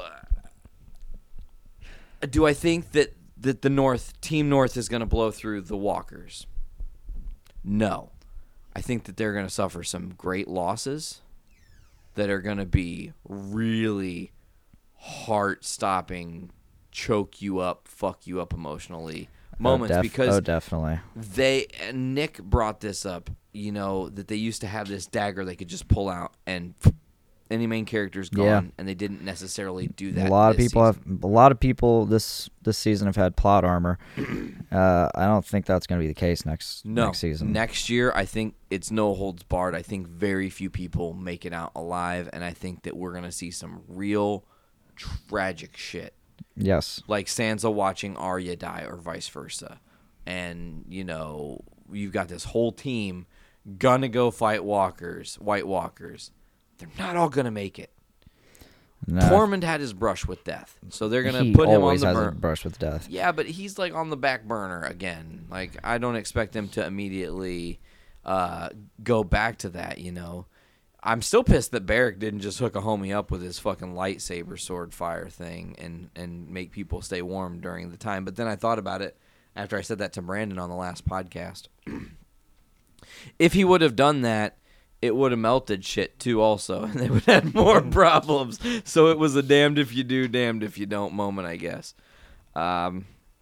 do I think that the Team North is going to blow through the Walkers? No. I think that they're going to suffer some great losses that are going to be really heart-stopping, choke you up, fuck you up emotionally moments because definitely. Nick brought this up, that they used to have this dagger they could just pull out and any main character's gone, Yeah. and they didn't necessarily do that. A lot of this people this season have had plot armor. I don't think that's going to be the case next season. Next year, I think it's no holds barred. I think very few people make it out alive, and I think that we're going to see some real tragic shit. Yes. Like Sansa watching Arya die or vice versa. And, you've got this whole team gonna go fight White Walkers. They're not all gonna make it. No. Tormund had his brush with death, so they're gonna He put him on always the has a burn. brush with death. Yeah, but he's like on the back burner again. Like I don't expect them to immediately go back to that. I'm still pissed that Barrick didn't just hook a homie up with his fucking lightsaber sword fire thing and make people stay warm during the time. But then I thought about it after I said that to Brandon on the last podcast. If he would have done that, it would have melted shit too also, and they would have had more problems. So it was a damned if you do, damned if you don't moment, I guess. I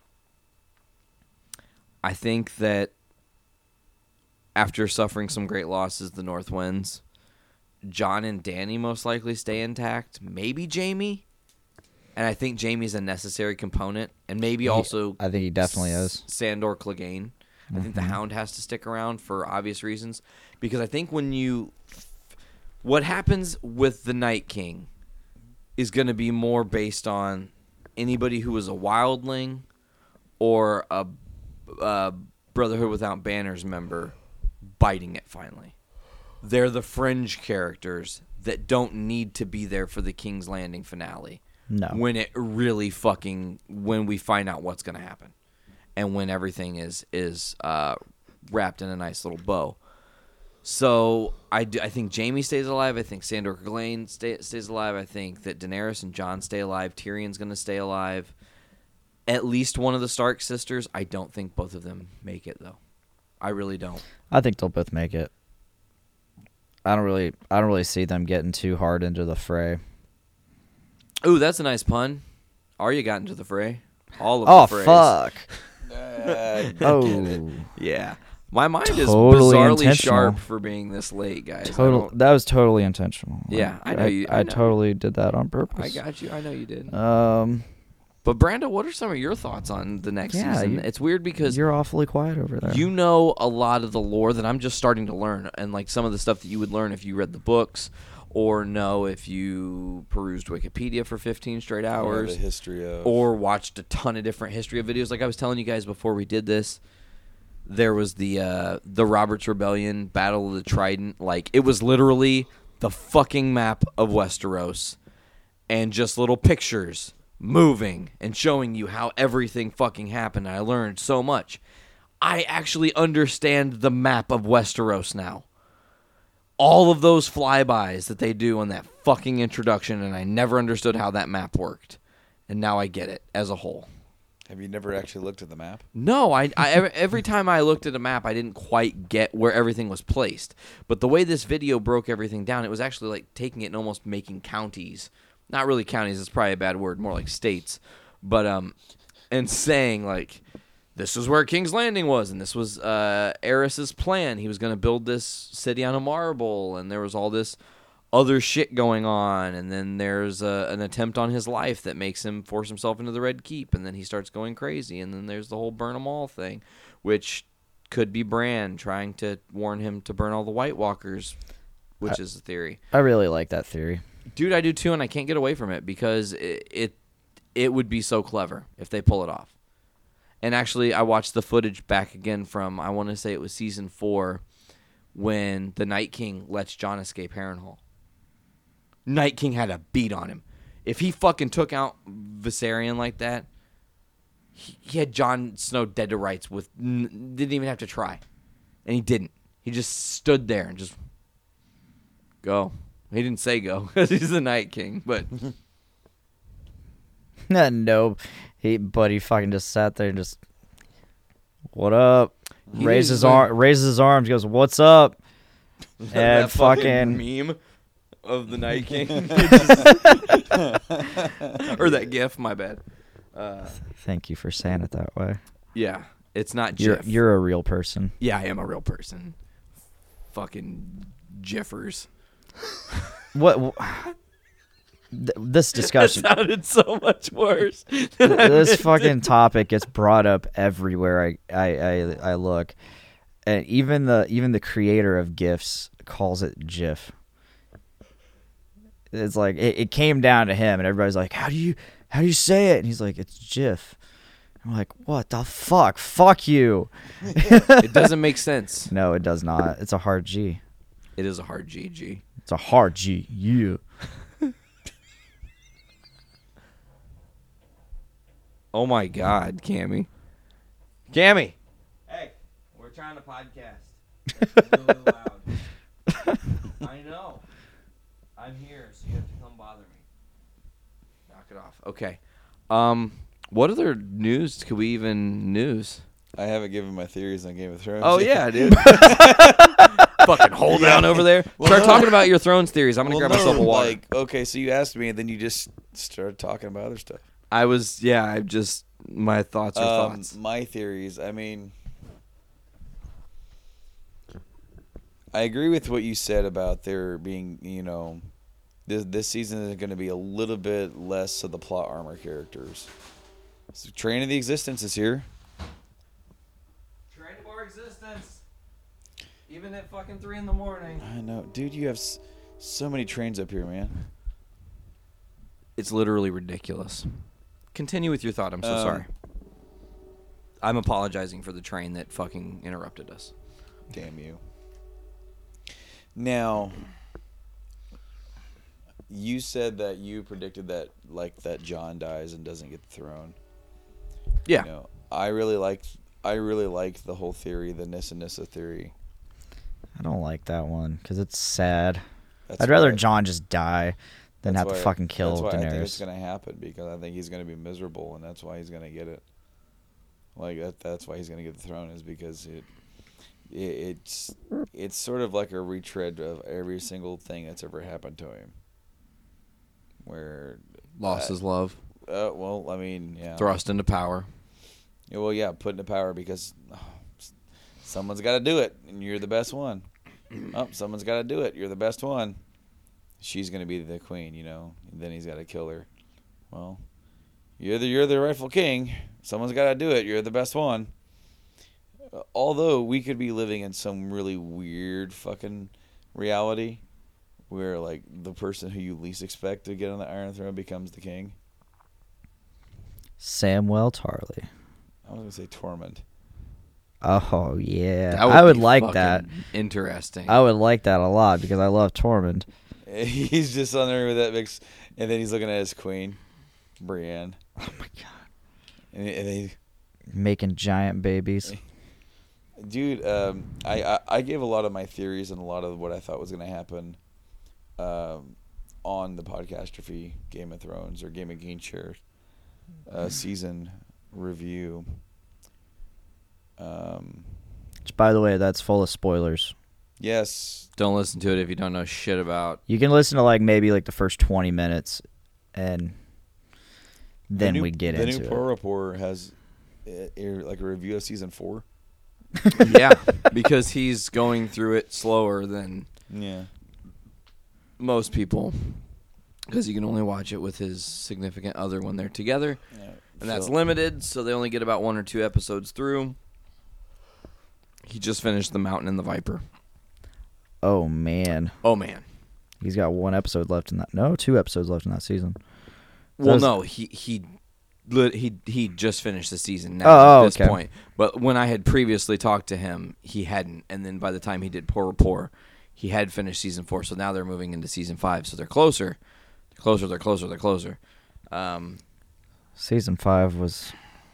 think that after suffering some great losses, the North Winds, Jon and Dany most likely stay intact. Maybe Jaime. And I think Jaime's a necessary component. And maybe also... I think he definitely is. Sandor Clegane. I think the Hound has to stick around for obvious reasons. Because I think when you... What happens with the Night King is going to be more based on anybody who is a wildling or a Brotherhood Without Banners member biting it finally. They're the fringe characters that don't need to be there for the King's Landing finale. No. When when we find out what's going to happen. And when everything is wrapped in a nice little bow. So I think Jaime stays alive. I think Sandor Clegane stays alive. I think that Daenerys and Jon stay alive. Tyrion's going to stay alive. At least one of the Stark sisters. I don't think both of them make it, though. I really don't. I think they'll both make it. I don't really see them getting too hard into the fray. Ooh, that's a nice pun. Arya got into the fray. All of the frays. Oh, fuck. Oh. Yeah. My mind is Totally bizarrely intentional. sharp for being this late, guys. That was totally intentional. Yeah, I know you. I totally did that on purpose. I got you. I know you did. But Brando, what are some of your thoughts on the next season? It's weird because you're awfully quiet over there. you know a lot of the lore that I'm just starting to learn, and like some of the stuff that you would learn if you read the books, or know if you perused Wikipedia for 15 straight hours, the history of, or watched a ton of different history of videos. Like I was telling you guys before we did this, there was the Robert's Rebellion, Battle of the Trident. Like it was literally the fucking map of Westeros, and just little pictures moving and showing you how everything fucking happened. And I learned so much. I actually understand the map of Westeros now. All of those flybys that they do on that fucking introduction, and I never understood how that map worked. And now I get it as a whole. Have you never actually looked at the map? No, I every time I looked at a map, I didn't quite get where everything was placed. But the way this video broke everything down, it was actually like taking it and almost making counties. Not really counties, it's probably a bad word, more like states. But, and saying, like, this is where King's Landing was, and this was Aerys's plan. He was going to build this city on a marble, and there was all this other shit going on, and then there's an attempt on his life that makes him force himself into the Red Keep, and then he starts going crazy, and then there's the whole burn 'em all thing, which could be Bran trying to warn him to burn all the White Walkers, which is a theory. I really like that theory. Dude, I do too, and I can't get away from it because it would be so clever if they pull it off. And actually, I watched the footage back again from, I want to say it was season 4, when the Night King lets Jon escape Harrenhal. Night King had a beat on him. If he fucking took out Viserion like that, he had Jon Snow dead to rights. Didn't even have to try. And he didn't. He just stood there and just go. He didn't say go because he's the Night King, but No, he fucking just sat there and just, what up? Raises his arms, goes, what's up? And that fucking meme of the Night King, or that GIF. My bad. Thank you for saying it that way. Yeah, it's not GIF. You're a real person. Yeah, I am a real person. Fucking GIFers. What? This discussion That sounded so much worse. This fucking topic gets brought up everywhere I look, and even the creator of GIFs calls it GIF. It's like it came down to him, and everybody's like, "How do you say it?" And he's like, "It's GIF." I'm like, "What the fuck? Fuck you!" It doesn't make sense. No, it does not. It's a hard G. It is a hard GG. It's a hard G. Yeah. Oh my God, Cammy. Cammy. Hey, we're trying to podcast. It's really loud. I know. I'm here, so you have to come bother me. Knock it off. Okay. What other news could we even news? I haven't given my theories on Game of Thrones. Oh yet. yeah, dude. Fucking hold down over there. Start talking about your Thrones theories. I'm gonna grab myself a water. Like, okay, so you asked me, and then you just started talking about other stuff. My thoughts are thoughts. My theories. I mean, I agree with what you said about there being, this season is going to be a little bit less of the plot armor characters. So Train of the Existence is here. Train of our existence. Even at fucking 3 a.m. I know, dude. You have so many trains up here, man. It's literally ridiculous. Continue with your thought. I'm so sorry. I'm apologizing for the train that fucking interrupted us. Damn you. Now, you said that you predicted that Jon dies and doesn't get the throne. Yeah. I really liked the whole theory, the Nissa theory. I don't like that one because it's sad. That's I'd rather why- Jon just die than have to fucking kill That's why Daenerys. I think it's gonna happen, because I think he's gonna be miserable, and that's why he's gonna get it. That's why he's gonna get the throne, is because it's sort of like a retread of every single thing that's ever happened to him. Where Lost his love. Well, I mean, yeah. Thrust into power. Yeah, well, yeah, put into power because someone's got to do it, and you're the best one. Someone's got to do it. You're the best one. She's going to be the queen, and then he's got to kill her. Well, you're the rightful king. Someone's got to do it. You're the best one. Although we could be living in some really weird fucking reality where, like, the person who you least expect to get on the Iron Throne becomes the king. Samwell Tarly. I was going to say Tormund. Oh, yeah. That I would be like fucking that. Interesting. I would like that a lot because I love Tormund. He's just on there with that mix, and then he's looking at his queen, Brienne. Oh, my God. And they, Making giant babies. dude, I gave a lot of my theories and a lot of what I thought was going to happen on the Podcastrophe Game of Thrones or Game of Geekshare season review. Which, by the way, that's full of spoilers. Yes. Don't listen to it if you don't know shit about. You can listen to maybe the first 20 minutes, and then we get into the new it. Poor Report has a review of season 4. Yeah, because he's going through it slower than most people. Because you can only watch it with his significant other when they're together. Yeah, and that's limited, so they only get about 1 or 2 episodes through. He just finished The Mountain and the Viper. Oh, man. Oh, man. He's got 1 episode left in that. No, 2 episodes left in that season. Well, no, he just finished the season now at this okay. point. But when I had previously talked to him, he hadn't. And then by the time he did Poor Rapport, he had finished season 4. So now they're moving into season 5. So they're closer. They're closer. Season 5 was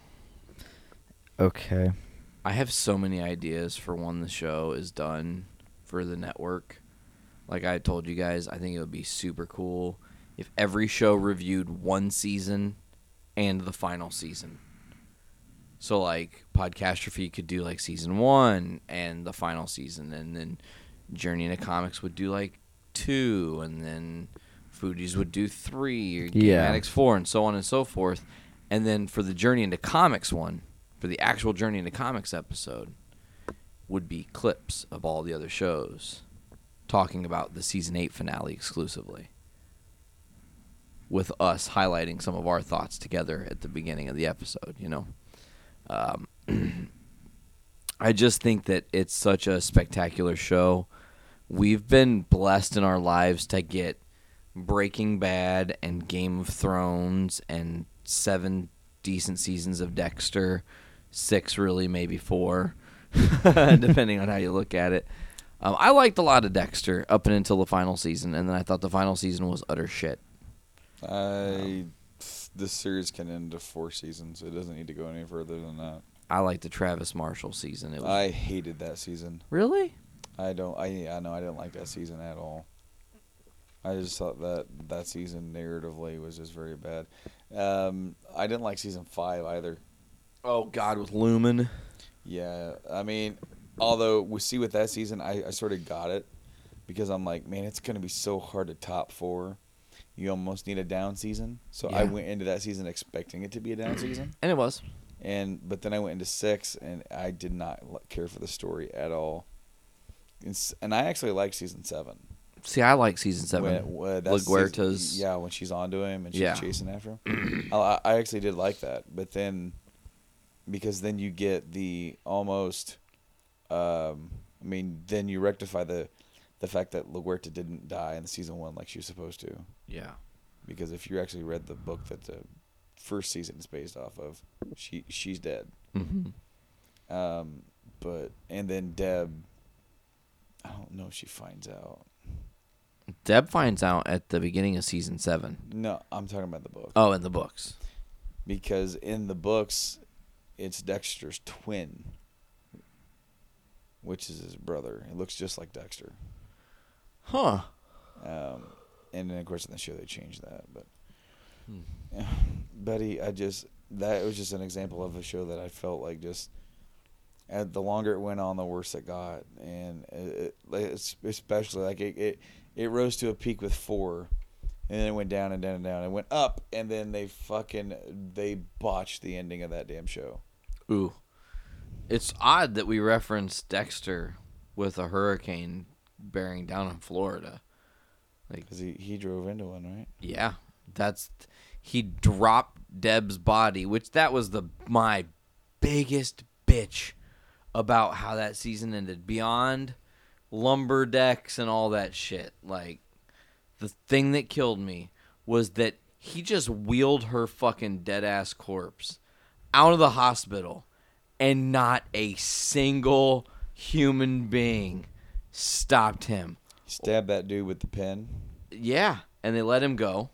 okay. I have so many ideas for when the show is done for the network. Like I told you guys, I think it would be super cool if every show reviewed 1 season and the final season. So like Podcastrophe could do like season 1 and the final season, and then Journey into Comics would do like 2, and then Fuji's would do 3, or Game Addicts 4, and so on and so forth. And then for the Journey into Comics one, for the actual Journey into Comics episode, would be clips of all the other shows talking about the season 8 finale exclusively, with us highlighting some of our thoughts together at the beginning of the episode, I just think that it's such a spectacular show. We've been blessed in our lives to get Breaking Bad and Game of Thrones and 7 decent seasons of Dexter, 6 really, maybe 4, depending on how you look at it. I liked a lot of Dexter up and until the final season, and then I thought the final season was utter shit. This series can end to 4 seasons. It doesn't need to go any further than that. I liked the Travis Marshall season. I hated that season. Really? I didn't like that season at all. I just thought that season narratively was just very bad. I didn't like season 5 either. Oh God, with Lumen. Yeah, I mean, although we see with that season, I sort of got it because I'm like, man, it's going to be so hard to top 4. You almost need a down season. So I Yeah. went into that season expecting it to be a down season. And it was. But then I went into 6, and I did not care for the story at all. And I actually liked season 7. See, I like season 7. That's LaGuerta's. season, yeah, when she's onto him and she's Yeah. chasing after him. I actually did like that. But then, because then you get the almost, then you rectify the fact that LaGuerta didn't die in season 1 like she was supposed to. Yeah. Because if you actually read the book that the first season is based off of, she's dead. Mm-hmm. And then Deb, I don't know if she finds out. Deb finds out at the beginning of season 7. No, I'm talking about the book. Oh, in the books. Because in the books, it's Dexter's twin, which is his brother. It looks just like Dexter. Huh. And then, of course, in the show, they changed that. But Betty, that was just an example of a show that I felt like just, the longer it went on, the worse it got. And it's especially, like, it rose to a peak with 4, and then it went down and down and down. It went up, and then they botched the ending of that damn show. Ooh. It's odd that we referenced Dexter with a hurricane bearing down on Florida. Because he drove into one, right? Yeah. He dropped Deb's body, which that was my biggest bitch about how that season ended. Beyond lumber decks and all that shit. Like, the thing that killed me was that he just wheeled her fucking dead-ass corpse out of the hospital, and not a single human being stopped him. He stabbed that dude with the pen. Yeah, and they let him go.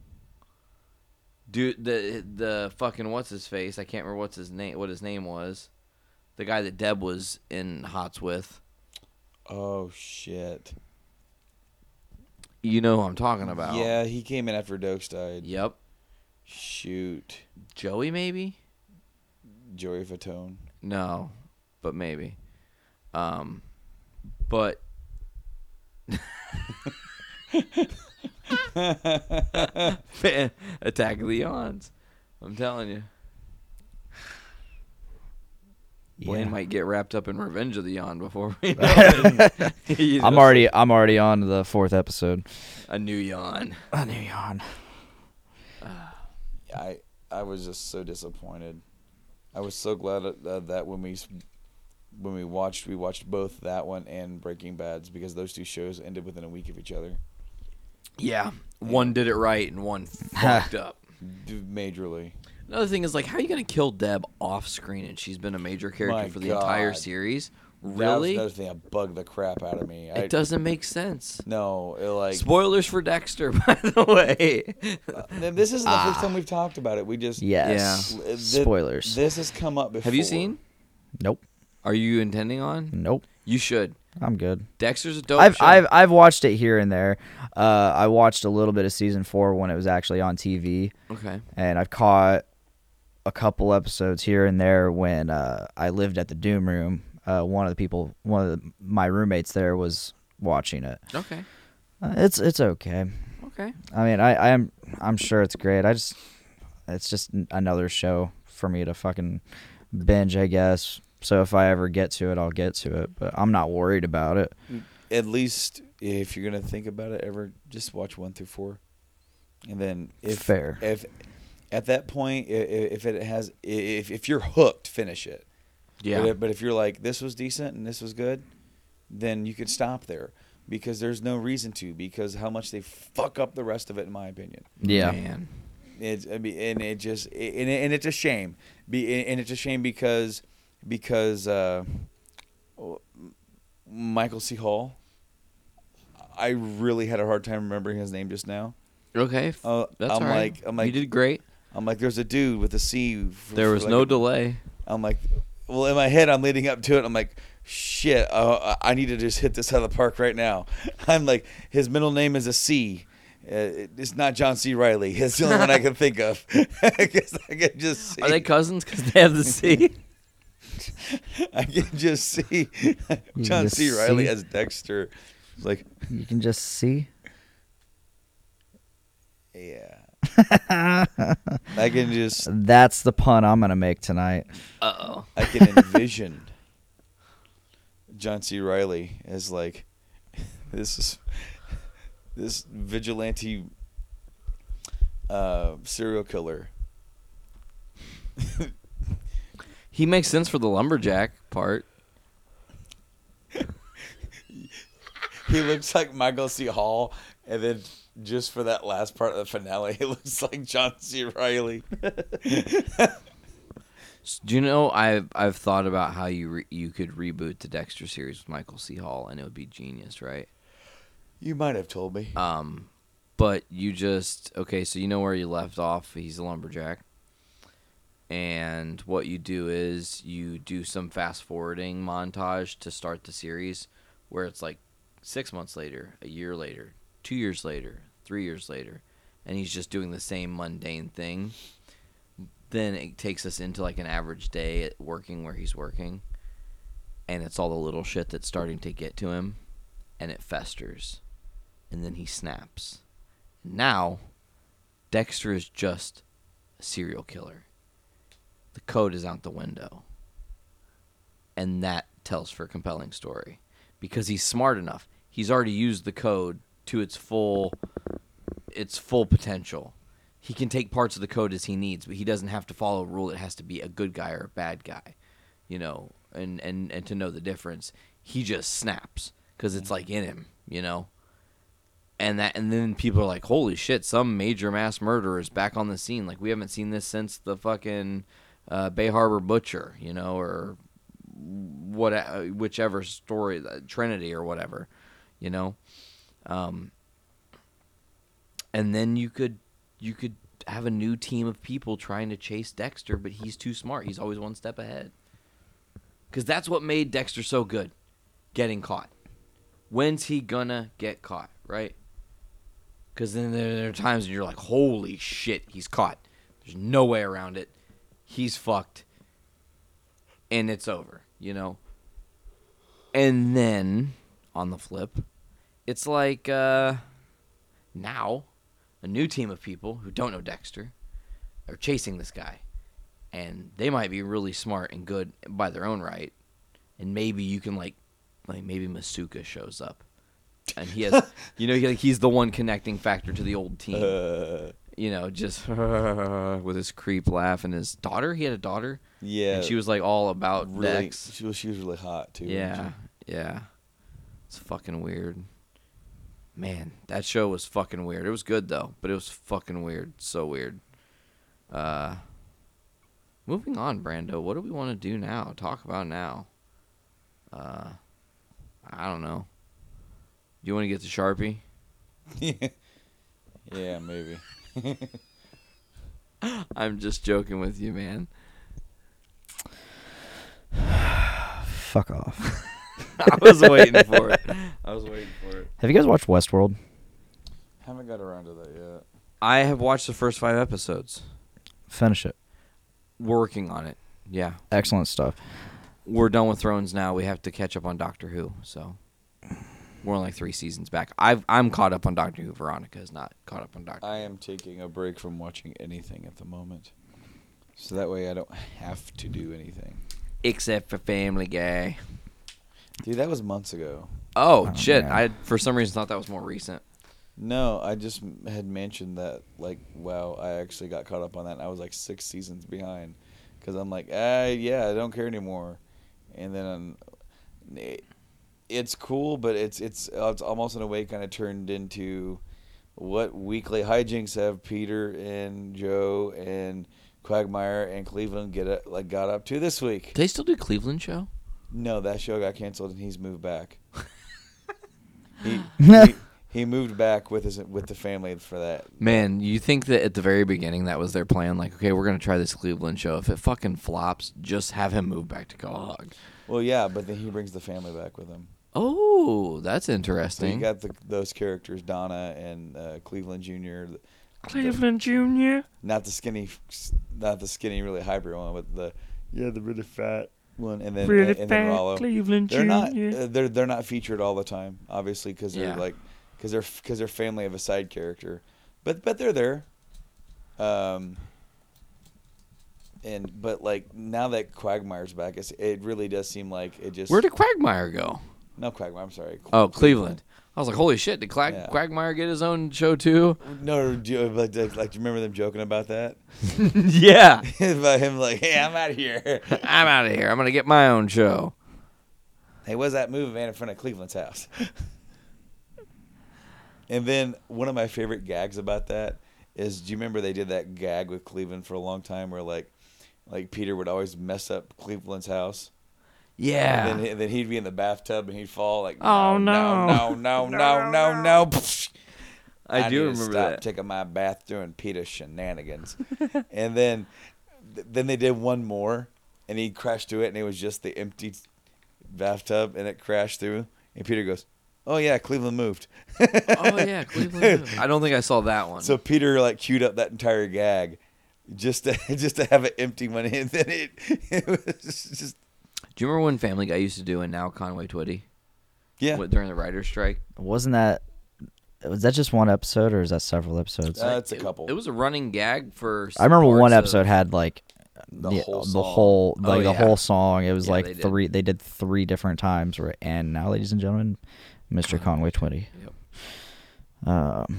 Dude, the fucking what's his face? I can't remember what his name was. The guy that Deb was in Hots with. Oh shit. You know who I'm talking about. Yeah, he came in after Dokes died. Yep. Shoot. Joey, maybe? Joey Fatone. No, but maybe. But Attack of the Yawns. I'm telling you. Blaine might get wrapped up in Revenge of the Yawn before we know it. I'm already on to the 4th episode. A new yawn. A new yawn. I was just so disappointed. I was so glad that when we watched both that one and Breaking Bad's, because those two shows ended within a week of each other. Yeah, one did it right and one fucked up. Majorly. Another thing is, like, how are you going to kill Deb off screen and she's been a major character My for the entire God. series? That was Really? another thing that bugged the crap out of me. It doesn't make sense. No, Spoilers for Dexter, by the way. This isn't the first time we've talked about it. We just Yes. Yeah. Spoilers. This has come up before. Have you seen? Nope. Are you intending on? Nope. You should. I'm good. Dexter's a dope show. I've watched it here and there. I watched a little bit of season 4 when it was actually on TV. Okay. And I've caught a couple episodes here and there when I lived at the Doom Room. One of my roommates there was watching it. Okay. It's okay. Okay. I mean, I'm sure it's great. It's just another show for me to fucking binge, I guess. So if I ever get to it, I'll get to it. But I'm not worried about it. At least if you're gonna think about it, ever just watch 1 through 4, and then if at that point, if you're hooked, finish it. Yeah. But if you're like, this was decent and this was good, then you could stop there, because there's no reason to, because how much they fuck up the rest of it, in my opinion. Yeah. Man. It's a shame. And it's a shame because Michael C. Hall, I really had a hard time remembering his name just now. Okay. That's all right. I'm like, you did great. I'm like, there's a dude with a C. There was no delay. I'm like, well, in my head, I'm leading up to it. I'm like, shit, I need to just hit this out of the park right now. I'm like, his middle name is a C. It's not John C. Reilly. It's the only one I can think of. Because I can just see. Are they cousins because they have the C? I can just see John just C. Reilly see? as Dexter. It's like, You can just see. yeah. I can just, That's the pun I'm gonna make tonight. Uh-oh. I can envision John C. Reilly as like, this vigilante serial killer. He makes sense for the lumberjack part. He looks like Michael C. Hall, and then just for that last part of the finale, he looks like John C. Reilly. Do you know I've thought about how you could reboot the Dexter series with Michael C. Hall, and it would be genius, right? You might have told me. But you just so you know where you left off. He's a lumberjack, and what you do is you do some fast forwarding montage to start the series, where it's like 6 months later, a year later, 2 years later, 3 years later, and he's just doing the same mundane thing. Then it takes us into like an average day at working where he's working, and it's all the little shit that's starting to get to him, and it festers, and then he snaps. Now, Dexter is just a serial killer. The code is out the window, and that tells for a compelling story because he's smart enough. He's already used the code to its full potential. He can take parts of the code as he needs, but he doesn't have to follow a rule. It has to be a good guy or a bad guy, and to know the difference. He just snaps because it's like in him, And then people are like, holy shit, some major mass murderer is back on the scene. Like, we haven't seen this since the fucking Bay Harbor Butcher, or whichever story, Trinity or whatever, And then you could have a new team of people trying to chase Dexter, but he's too smart. He's always one step ahead. Because that's what made Dexter so good, getting caught. When's he gonna get caught, right? Because then there are times when you're like, holy shit, he's caught. There's no way around it. He's fucked. And it's over, And then, on the flip, it's like, now, a new team of people who don't know Dexter are chasing this guy. And they might be really smart and good by their own right. And maybe you can, maybe Masuka shows up. And he has, he's the one connecting factor to the old team. Just with his creep laugh. And his daughter, he had a daughter. Yeah. And she was, all about Dex. She was really hot, too. Yeah, yeah. It's fucking weird. Man, that show was fucking weird. It was good, though, but it was fucking weird. So weird. Moving on, Brando. What do we want to do now? Talk about now? I don't know. Do you want to get to Sharpie? Yeah, maybe. I'm just joking with you, man. Fuck off. I was waiting for it. Have you guys watched Westworld? Haven't got around to that yet. I have watched the first 5 episodes. Finish it. Working on it. Yeah. Excellent stuff. We're done with Thrones now. We have to catch up on Doctor Who, so we're only 3 seasons back. I'm caught up on Doctor Who. Veronica is not caught up on Doctor Who. I am taking a break from watching anything at the moment, so that way I don't have to do anything. Except for Family Guy. Dude, that was months ago. Oh shit! Man. I for some reason thought that was more recent. No, I just had mentioned that, wow, I actually got caught up on that, and I was 6 seasons behind, because I'm like, yeah, I don't care anymore, and then it's cool, but it's almost in a way kind of turned into what weekly hijinks have Peter and Joe and Quagmire and Cleveland got up to this week. Do they still do Cleveland show? No, that show got canceled and he's moved back. he moved back with the family for that. Man, you think that at the very beginning that was their plan? Like, okay, we're going to try this Cleveland show. If it fucking flops, just have him move back to Quahog. Well, yeah, but then he brings the family back with him. Oh, that's So you interesting. got those characters, Donna and Cleveland Jr. Cleveland Jr. Not the skinny, really hybrid one, but the really fat one, and then Really and then fat Rollo. Cleveland They're not Jr. they're not featured all the time, obviously, because they're Yeah. because they're family of a side character, but they're there. But like now that Quagmire's back, it really does seem like it just. Where did Quagmire go? No, Quagmire. I'm sorry. Oh, Cleveland. I was like, holy shit, did Yeah. Quagmire get his own show too? No, do you remember them joking about that? Yeah. About him like, hey, I'm out of here. I'm out of here. I'm going to get my own show. Hey, what's that movie van in front of Cleveland's house? And then one of my favorite gags about that is, do you remember they did that gag with Cleveland for a long time where like Peter would always mess up Cleveland's house? Yeah. And then he'd be in the bathtub and he'd fall like, Oh, no. I do need to remember stop that. taking my bath doing Peter shenanigans. And then they did one more, and he crashed through it, and it was just the empty bathtub, and it crashed through. And Peter goes, "Oh yeah, Cleveland moved." Oh, yeah, Cleveland. I don't think I saw that one. So Peter like queued up that entire gag just to have an empty one, and then it was just Do you remember when Family Guy used to do and now Conway Twitty? yeah. During the writer's strike? Was that just one episode or is that several episodes? It's a couple. It was a running gag for I remember one parts of- episode had like The whole the song. whole Oh, the yeah. whole song. It was Yeah, like they did. three. They did 3 different times. And now, ladies and gentlemen, Mr. Conway Twitty. Yep.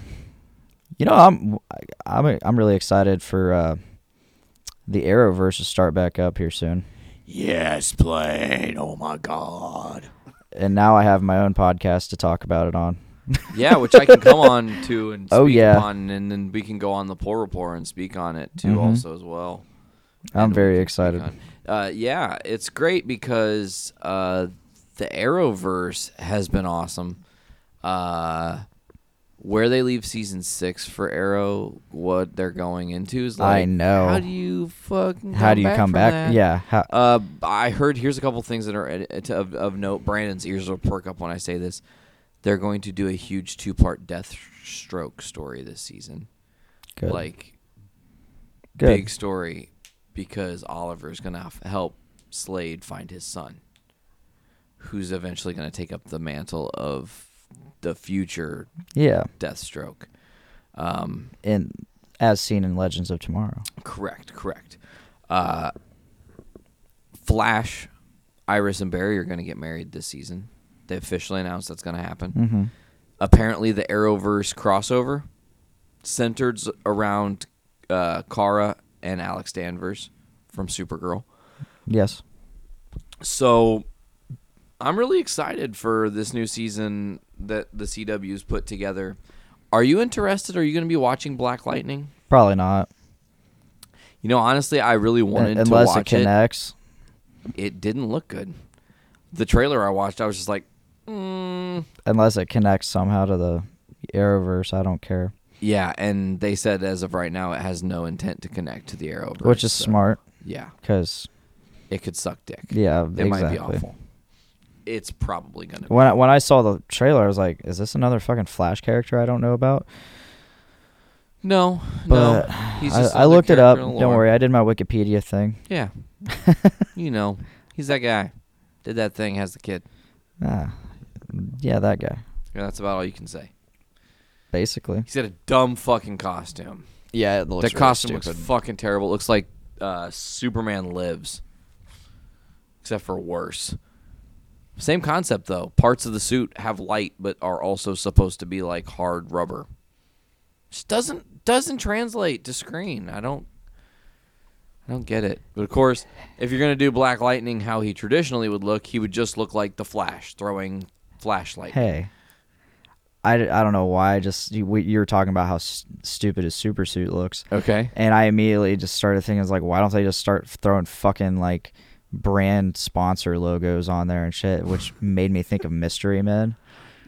I'm really excited for the Arrowverse to start back up here soon. Yes, Blaine. Oh my God. And now I have my own podcast to talk about it on. Yeah, which I can come on to and speak Oh, yeah. upon, and then we can go on the Poor Report and speak on it too, Mhm. also as well. I'm And we very can excited. speak on- yeah, it's great because the Arrowverse has been awesome. Where they leave season 6 for Arrow, what they're going into is like, I know. How do you fucking? How do you come from back? that? Yeah. I heard. Here's a couple things that are of note. Brandon's ears will perk up when I say this. They're going to do a huge 2-part Deathstroke story this season. Good. Like, Good. big story, because Oliver's going to help Slade find his son, who's eventually going to take up the mantle of the future Yeah. Deathstroke. And as seen in Legends of Tomorrow. Correct. Flash, Iris, and Barry are going to get married this season. They officially announced that's going to happen. Mm-hmm. Apparently, the Arrowverse crossover centered around Kara and Alex Danvers from Supergirl. Yes. So, I'm really excited for this new season that the CW's put together. Are you interested? Are you going to be watching Black Lightning? Probably not. You know, honestly, I really wanted to Unless it watch it. connects. It didn't look good. The trailer I watched, I was just like, Unless it connects somehow to the Arrowverse, I don't care. yeah. And they said as of right now, it has no intent to connect to the Arrowverse. Which is so, smart, Yeah. because, It could suck dick. yeah, It exactly. might be awful. It's probably going to be. When I saw the trailer, I was like, is this another fucking Flash character I don't know about? No. But He's just I another looked it up. character in the Don't lore. worry, I did my Wikipedia thing. Yeah. You know, he's that guy. Did that thing, has the kid. Yeah, that guy, Yeah, that's about all you can say. basically. He's got a dumb fucking costume. Yeah, it looks The costume looks fucking terrible. It looks like Superman Lives, except for worse. Same concept though. Parts of the suit have light, but are also supposed to be like hard rubber. Just doesn't translate to screen. I don't get it. But of course, if you're gonna do Black Lightning, how he traditionally would look, he would just look like the Flash throwing flashlight. Hey, I don't know why. You were talking about how stupid his super suit looks. Okay. And I immediately just started thinking, I was like, why don't they just start throwing fucking like brand sponsor logos on there and shit, which made me think of Mystery Men.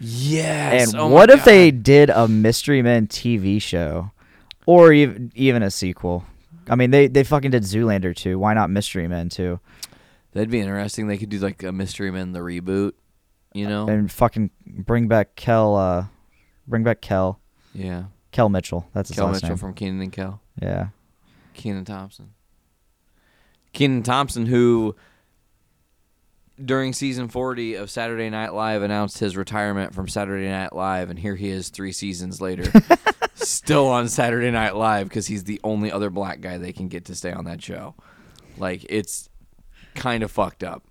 Yes. And what if they did a Mystery Men TV show, or even a sequel? I mean, they fucking did Zoolander 2. Why not Mystery Men 2? That'd be interesting. They could do like a Mystery Men the reboot, you know? And fucking bring back Kel. Yeah. Kel Mitchell. That's his Kel last Mitchell name. from Kenan and Kel. Yeah. Kenan Thompson. Kenan Thompson, who during season 40 of Saturday Night Live announced his retirement from Saturday Night Live, and here he is 3 seasons later, still on Saturday Night Live because he's the only other black guy they can get to stay on that show. Like, it's kind of fucked up.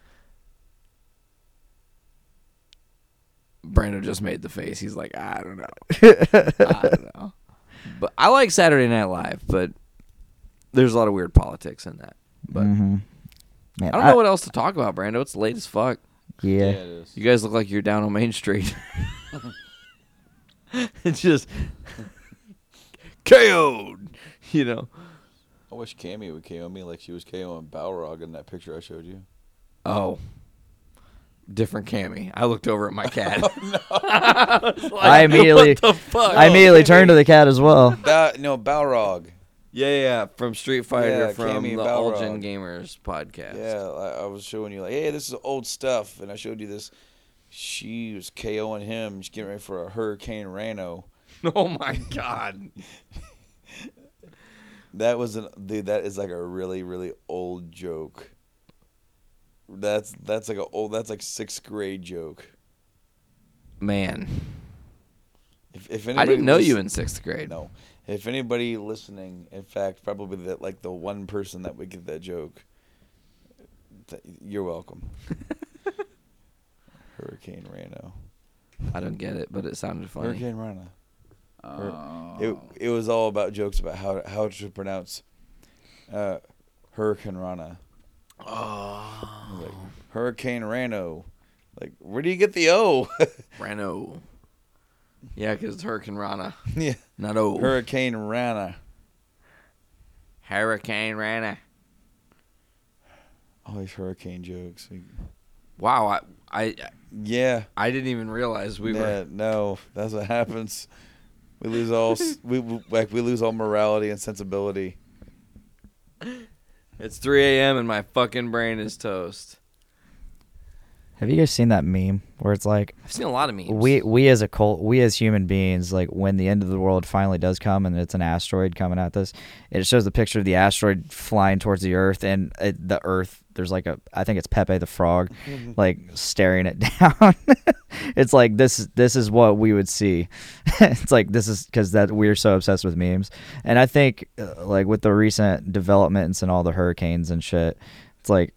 Brando just made the face. He's like, I don't know. But I like Saturday Night Live, but there's a lot of weird politics in that. But Man, I don't know what else to talk about, Brando. It's late as fuck. Yeah. it is. You guys look like you're down on Main Street. It's just KO'd, you know. I wish Cammy would KO me like she was KOing Balrog in that picture I showed you. Oh. Different Cammy. I looked over at my cat. I immediately, what the fuck? I immediately turned to the cat as well. No, Balrog. Yeah, from Street Fighter, Yeah, from Cammy the and All Balrog. Gen Gamers podcast. Yeah, I was showing you like, hey, this is old stuff, and I showed you this. She was KOing him. She's getting ready for a Hurricane Rano. Oh my god. That was dude. That is like a really, really old joke. That's like that's like 6th grade joke. Man. If I anybody didn't know you in 6th grade. No. If anybody listening, in fact, probably the one person that would get that joke, you're welcome. Hurricane Rano. I don't get it, but it sounded funny. Hurricane Rana. It was all about jokes about how to pronounce Hurricane Rana. Oh. Like, Hurricane Rano. Like, where do you get the O? Rano. Yeah, because it's Hurricane Rana. Yeah. Not O. Hurricane Rana. Hurricane Rana. All these hurricane jokes. Wow, I Yeah. didn't even realize we were. No, that's what happens. We lose all we lose all morality and sensibility. It's 3 a.m. and my fucking brain is toast. Have you guys seen that meme where it's like, I've seen a lot of memes. we as human beings, like when the end of the world finally does come and it's an asteroid coming at us, it shows the picture of the asteroid flying towards the Earth, and the Earth, there's like I think it's Pepe the Frog, like staring it down. It's like this is what we would see. It's like this is because that we're so obsessed with memes, and I think like with the recent developments and all the hurricanes and shit, it's like.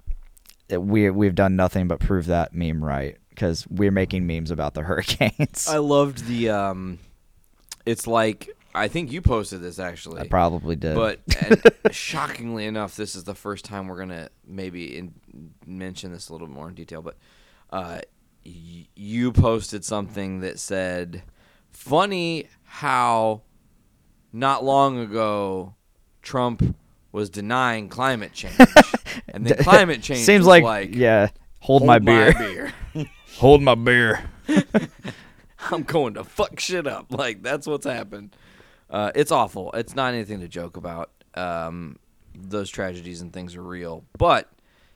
We've done nothing but prove that meme right because we're making memes about the hurricanes. I loved the it's like, I think you posted this actually. I probably did. But shockingly enough, this is the first time we're going to maybe mention this a little bit more in detail. But you posted something that said, funny how not long ago Trump was denying climate change. And then climate change seems was like yeah, hold my beer. Hold my beer. I'm going to fuck shit up. Like, that's what's happened. It's awful. It's not anything to joke about. Those tragedies and things are real. But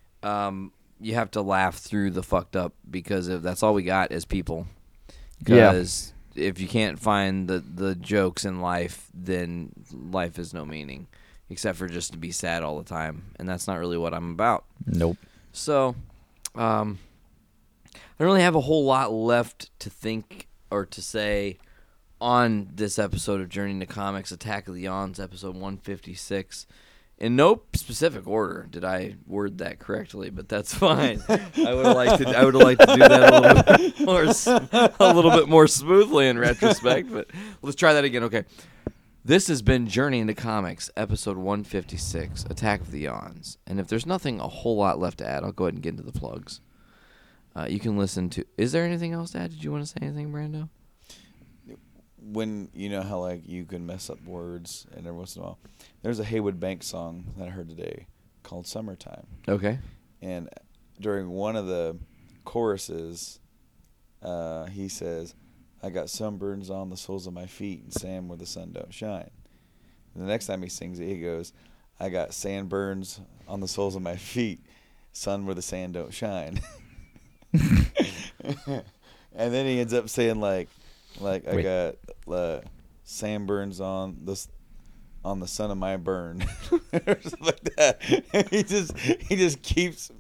you have to laugh through the fucked up because if that's all we got is people. Because if you can't find the jokes in life, then life is no meaning. Except for just to be sad all the time. And that's not really what I'm about. Nope. So, I don't really have a whole lot left to think or to say on this episode of Journey into Comics, Attack of the Yawns, episode 156. In no specific order did I word that correctly, but that's fine. I would have liked to do that a little bit more smoothly in retrospect, but let's try that again. Okay. This has been Journey into Comics, episode 156, Attack of the Yawns. And if there's nothing a whole lot left to add, I'll go ahead and get into the plugs. You can listen to... Is there anything else to add? Did you want to say anything, Brando? When, you know how, like, you can mess up words and every once in a while. There's a Haywood Banks song that I heard today called Summertime. Okay. And during one of the choruses, he says, I got sunburns on the soles of my feet and sand where the sun don't shine. And the next time he sings it, he goes, I got sand burns on the soles of my feet, sun where the sand don't shine. And then he ends up saying like I got sand burns on the sun of my burn, or something like that. he just keeps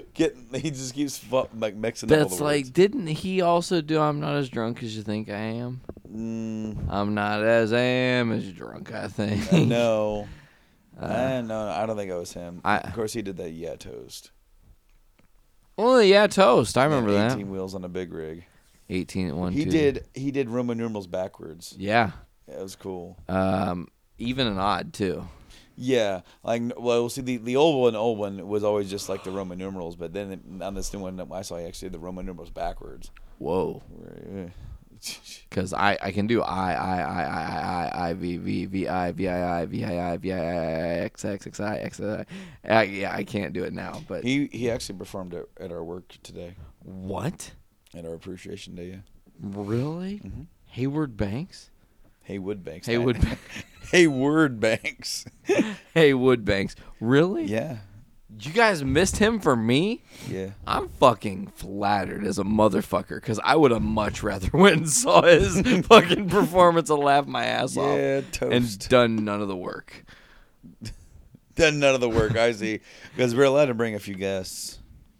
like mixing up all That's the like, words. didn't he also do I'm not as drunk as you think I am? I'm not as I am as drunk, I think. No. I don't think it was him. Of course, he did that Yeah Toast. Well, yeah, Toast. I remember 18 that. wheels on a big rig. 18 at 1, He 2. did Roman numerals backwards. Yeah. Yeah, it was cool. Even and odd, too. Yeah, see, the old one was always just like the Roman numerals, but then on this new one I saw, he actually did the Roman numerals backwards. Whoa. Because I can do I, V, V, V, I, V, I, V, I, V, I, X, X, X, I, X, I. Yeah, I can't do it now, but. He actually performed at our work today. What? At our appreciation day, yeah. Really? Mm-hmm. Hayward Banks? Haywood Banks. Haywood Banks. Hayward Banks. Haywood Banks. Really? Yeah. You guys missed him for me? Yeah. I'm fucking flattered as a motherfucker because I would have much rather went and saw his fucking performance and laughed my ass off. Yeah, toast. And done none of the work. Done none of the work, I see. Because we're allowed to bring a few guests.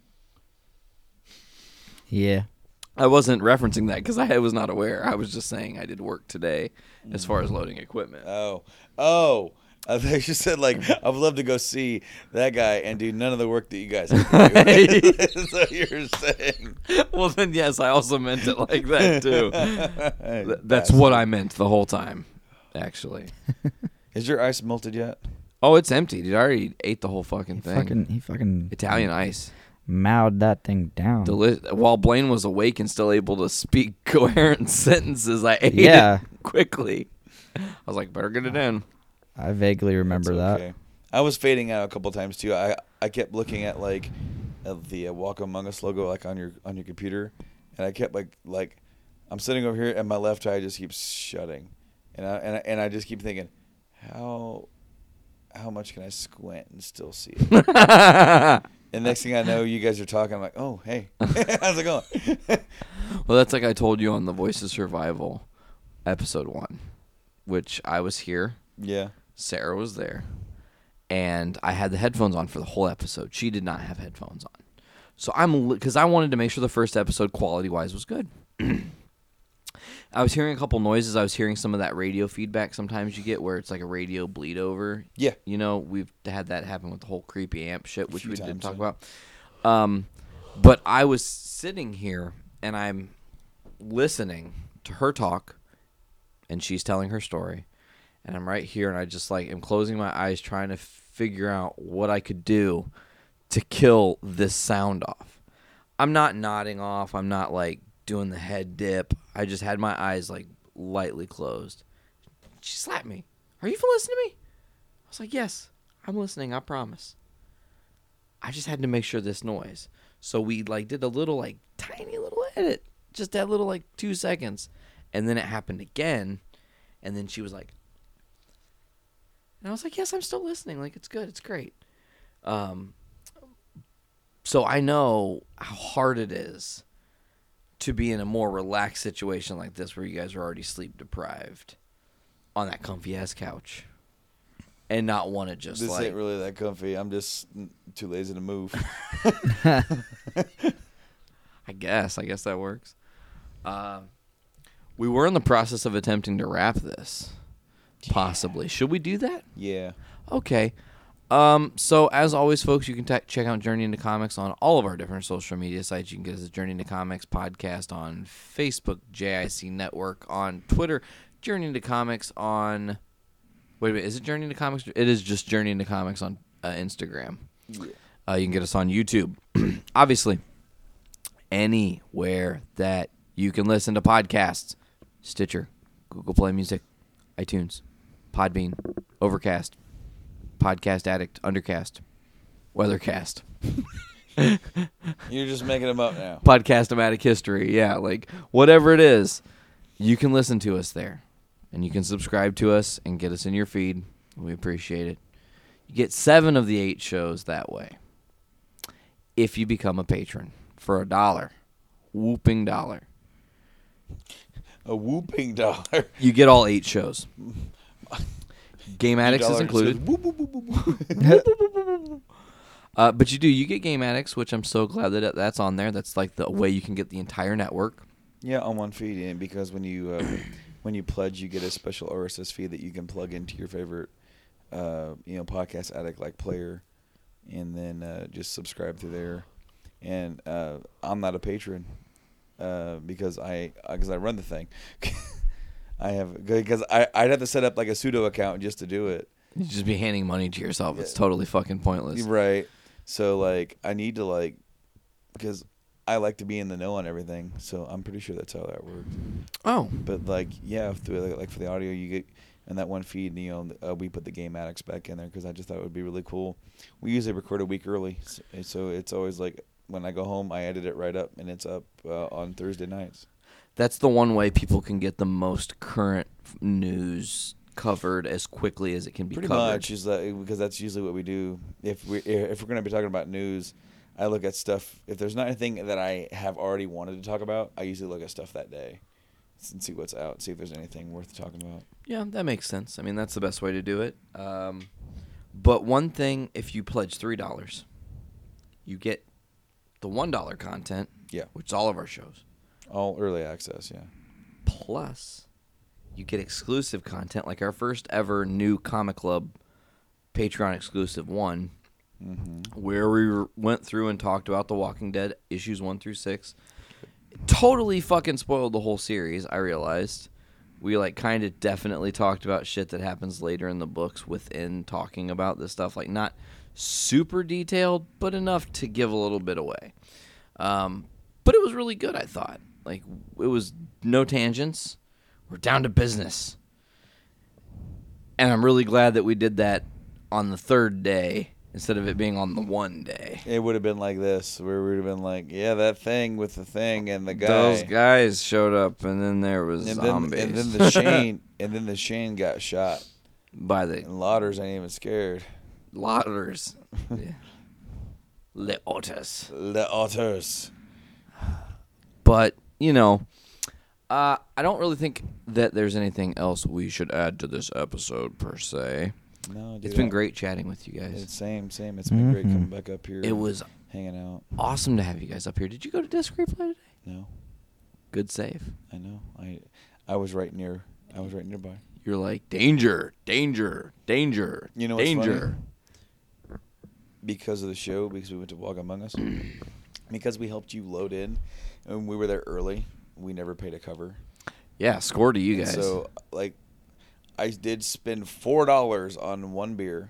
Yeah. I wasn't referencing that because I was not aware. I was just saying I did work today as far as loading equipment. Oh. I thought you said, like, I would love to go see that guy and do none of the work that you guys have to do. That's what you're saying. Well, then, yes, I also meant it like that, too. That's what I meant the whole time, actually. Is your ice melted yet? Oh, it's empty, dude. I already ate the whole fucking thing. He fucking Italian ice. mowed that thing down. While Blaine was awake and still able to speak coherent sentences, I ate Yeah. it quickly. I was like, better get it in. I vaguely remember That's that. okay. I was fading out a couple times too. I kept looking at like the Walk Among Us logo like on your computer, and I kept like I'm sitting over here and my left eye just keeps shutting, and I just keep thinking, how much can I squint and still see it? And next thing I know, you guys are talking. I'm like, oh hey, how's it going? Well, that's like I told you on the Voice of Survival episode 1, which I was here. Yeah. Sarah was there, and I had the headphones on for the whole episode. She did not have headphones on. So because I wanted to make sure the first episode quality-wise was good. I was hearing a couple noises. I was hearing some of that radio feedback sometimes you get where it's like a radio bleed over. Yeah. You know, we've had that happen with the whole creepy amp shit, which we did talk yeah. about. But I was sitting here, and I'm listening to her talk, and she's telling her story. And I'm right here, and I just am closing my eyes trying to figure out what I could do to kill this sound off. I'm not nodding off. I'm not doing the head dip. I just had my eyes lightly closed. She slapped me. Are you even listening to me? I was like, yes, I'm listening. I promise. I just had to make sure this noise. So we did a little tiny little edit, just that little 2 seconds, and then it happened again, and then she was like. And I was like, yes, I'm still listening. It's good. It's great. So I know how hard it is to be in a more relaxed situation like this where you guys are already sleep deprived on that comfy-ass couch and not want to just This ain't really that comfy. I'm just too lazy to move. I guess that works. We were in the process of attempting to wrap this. Possibly. Should we do that? Yeah. Okay. So as always, folks, you can check out Journey into Comics on all of our different social media sites. You can get us at Journey into Comics podcast on Facebook, JIC Network on Twitter, Journey into Comics on. Wait a minute, is it Journey into Comics? It is just Journey into Comics on Instagram. Yeah. You can get us on YouTube. Obviously, anywhere that you can listen to podcasts: Stitcher, Google Play Music, iTunes, Podbean, Overcast, Podcast Addict, Undercast, Weathercast. You're just making them up now. Podcast-o-matic history. Yeah, like whatever it is, you can listen to us there. And you can subscribe to us and get us in your feed. We appreciate it. You get 7 of the 8 shows that way. If you become a patron for $1. Whooping $1. A whooping $1. You get all 8 shows. Game Addicts is $8 included. says, whoop, whoop, whoop, whoop, whoop. But you get Game Addicts, which I'm so glad that that's on there. That's like the way you can get the entire network. Yeah, on one feed, and because when you pledge, you get a special RSS feed that you can plug into your favorite, Podcast Addict like player, and then just subscribe through there. And I'm not a patron because I run the thing. Because I'd have to set up like a pseudo account just to do it. You just be handing money to yourself. It's totally fucking pointless. Right. So like I need to because I like to be in the know on everything. So I'm pretty sure that's how that works. Oh. But for the audio you get in that one feed, we put the Game Addicts back in there because I just thought it would be really cool. We usually record a week early, so it's always like when I go home, I edit it right up, and it's up on Thursday nights. That's the one way people can get the most current news covered as quickly as it can be Pretty covered. much is because that's usually what we do. If we're going to be talking about news, I look at stuff. If there's not anything that I have already wanted to talk about, I usually look at stuff that day and see what's out, see if there's anything worth talking about. Yeah, that makes sense. I mean, that's the best way to do it. But one thing, if you pledge $3, you get the $1 content, which is all of our shows. All early access, yeah. Plus, you get exclusive content, like our first ever new Comic Club Patreon exclusive one, where we went through and talked about The Walking Dead issues 1 through 6. It totally fucking spoiled the whole series, I realized. We kind of definitely talked about shit that happens later in the books within talking about this stuff. Like, not super detailed, but enough to give a little bit away. But it was really good, I thought. Like, it was no tangents. We're down to business. And I'm really glad that we did that on the 3rd day instead of it being on the 1 day. It would have been like this, where we would have been like, that thing with the thing and the guy. Those guys showed up, and then there was zombies. And then the Shane got shot. By the... And Lauders ain't even scared. Lauders. Yeah. Le Otters. Le Otters. But, I don't really think that there's anything else we should add to this episode, per se. No, dude, it's been great chatting with you guys. It's same. It's been great coming back up here. It was hanging out. Awesome to have you guys up here. Did you go to Disc Replay today? No. Good save. I know. I was right nearby. You're like, danger, danger, danger, you know what's danger. Funny? Because of the show, because we went to Walk Among Us, because we helped you load in, and we were there early, we never paid a cover. Yeah, score to you guys. So, I did spend $4 on one beer.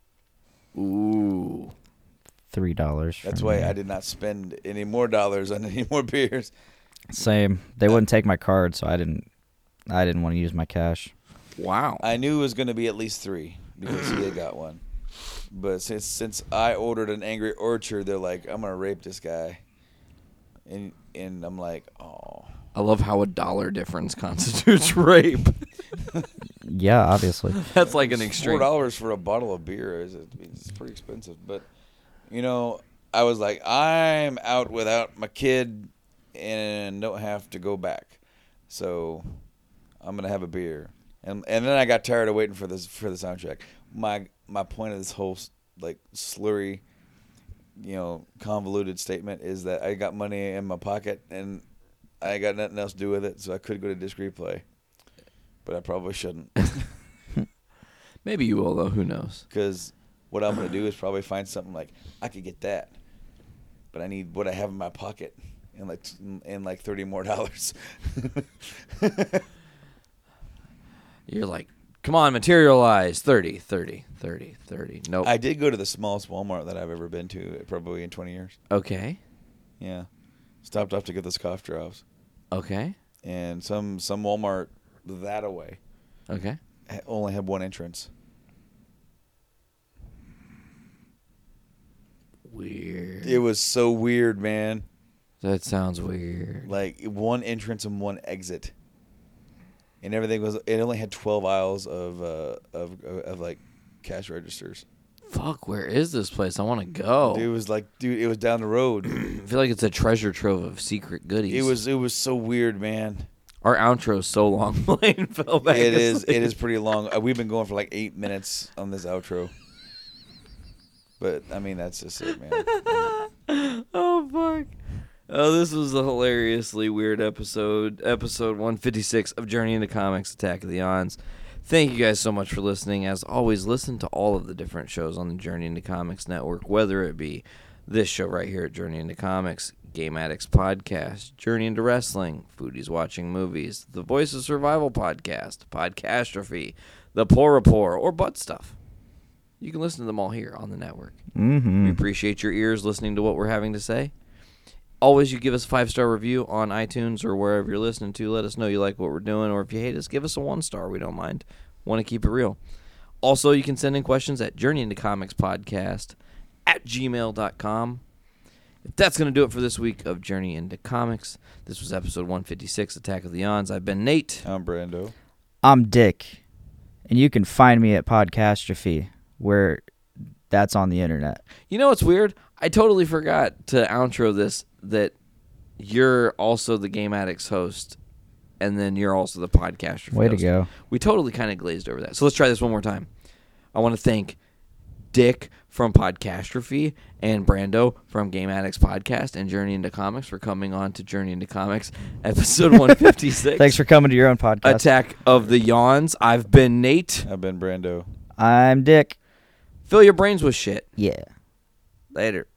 Ooh. $3. That's why I did not spend any more dollars on any more beers. Same. They wouldn't take my card, so I didn't want to use my cash. Wow. I knew it was going to be at least 3 because he had got one. But since I ordered an Angry Orchard, they're like, I'm going to rape this guy. And I'm like, oh. I love how $1 difference constitutes rape. Yeah, obviously. That's like an extreme. $4 for a bottle of beer it's pretty expensive. But, I was like, I'm out without my kid and don't have to go back. So I'm going to have a beer. And then I got tired of waiting for the soundtrack. My point of this whole slurry, convoluted statement is that I got money in my pocket and I got nothing else to do with it, so I could go to Disc Replay. But I probably shouldn't. Maybe you will, though. Who knows? Because what I'm going to do is probably find something like, I could get that, but I need what I have in my pocket and $30 more. You're like, come on, materialize. 30. Nope. I did go to the smallest Walmart that I've ever been to, probably in 20 years. Okay. Yeah. Stopped off to get those cough drops. Okay. And some Walmart that away. Okay. Only had one entrance. Weird. It was so weird, man. That sounds weird. Like one entrance and one exit, and everything was. It only had 12 aisles of like cash registers. Fuck, where is this place? I want to go. It was like, dude, it was down the road. I feel like it's a treasure trove of secret goodies. It was so weird, man. Our outro is so long. Blaine fell back It asleep. is pretty long. We've been going for like 8 minutes on this outro. But I mean, that's just it, man. Oh, fuck. Oh, this was a hilariously weird episode. Episode 156 of Journey into Comics Attack of the Ons. Thank you guys so much for listening. As always, listen to all of the different shows on the Journey into Comics network, whether it be this show right here at Journey into Comics, Game Addicts Podcast, Journey into Wrestling, Foodies Watching Movies, The Voice of Survival Podcast, Podcastrophe, The Poor Rapport, or Butt Stuff. You can listen to them all here on the network. Mm-hmm. We appreciate your ears listening to what we're having to say. Always, you give us a 5-star review on iTunes or wherever you're listening to. Let us know you like what we're doing, or if you hate us, give us a 1-star. We don't mind. Want to keep it real. Also, you can send in questions at journeyintocomicspodcast@gmail.com. If that's going to do it for this week of Journey into Comics, this was episode 156, Attack of the Ons. I've been Nate. I'm Brando. I'm Dick, and you can find me at Podcastrophe, where that's on the internet. You know what's weird? I totally forgot to outro this, that you're also the Game Addicts host, and then you're also the podcaster. Way to go. We totally kind of glazed over that. So let's try this one more time. I want to thank Dick from Podcastrophe and Brando from Game Addicts Podcast and Journey into Comics for coming on to Journey into Comics, episode 156. Thanks for coming to your own podcast. Attack of the Yawns. I've been Nate. I've been Brando. I'm Dick. Fill your brains with shit. Yeah. Later.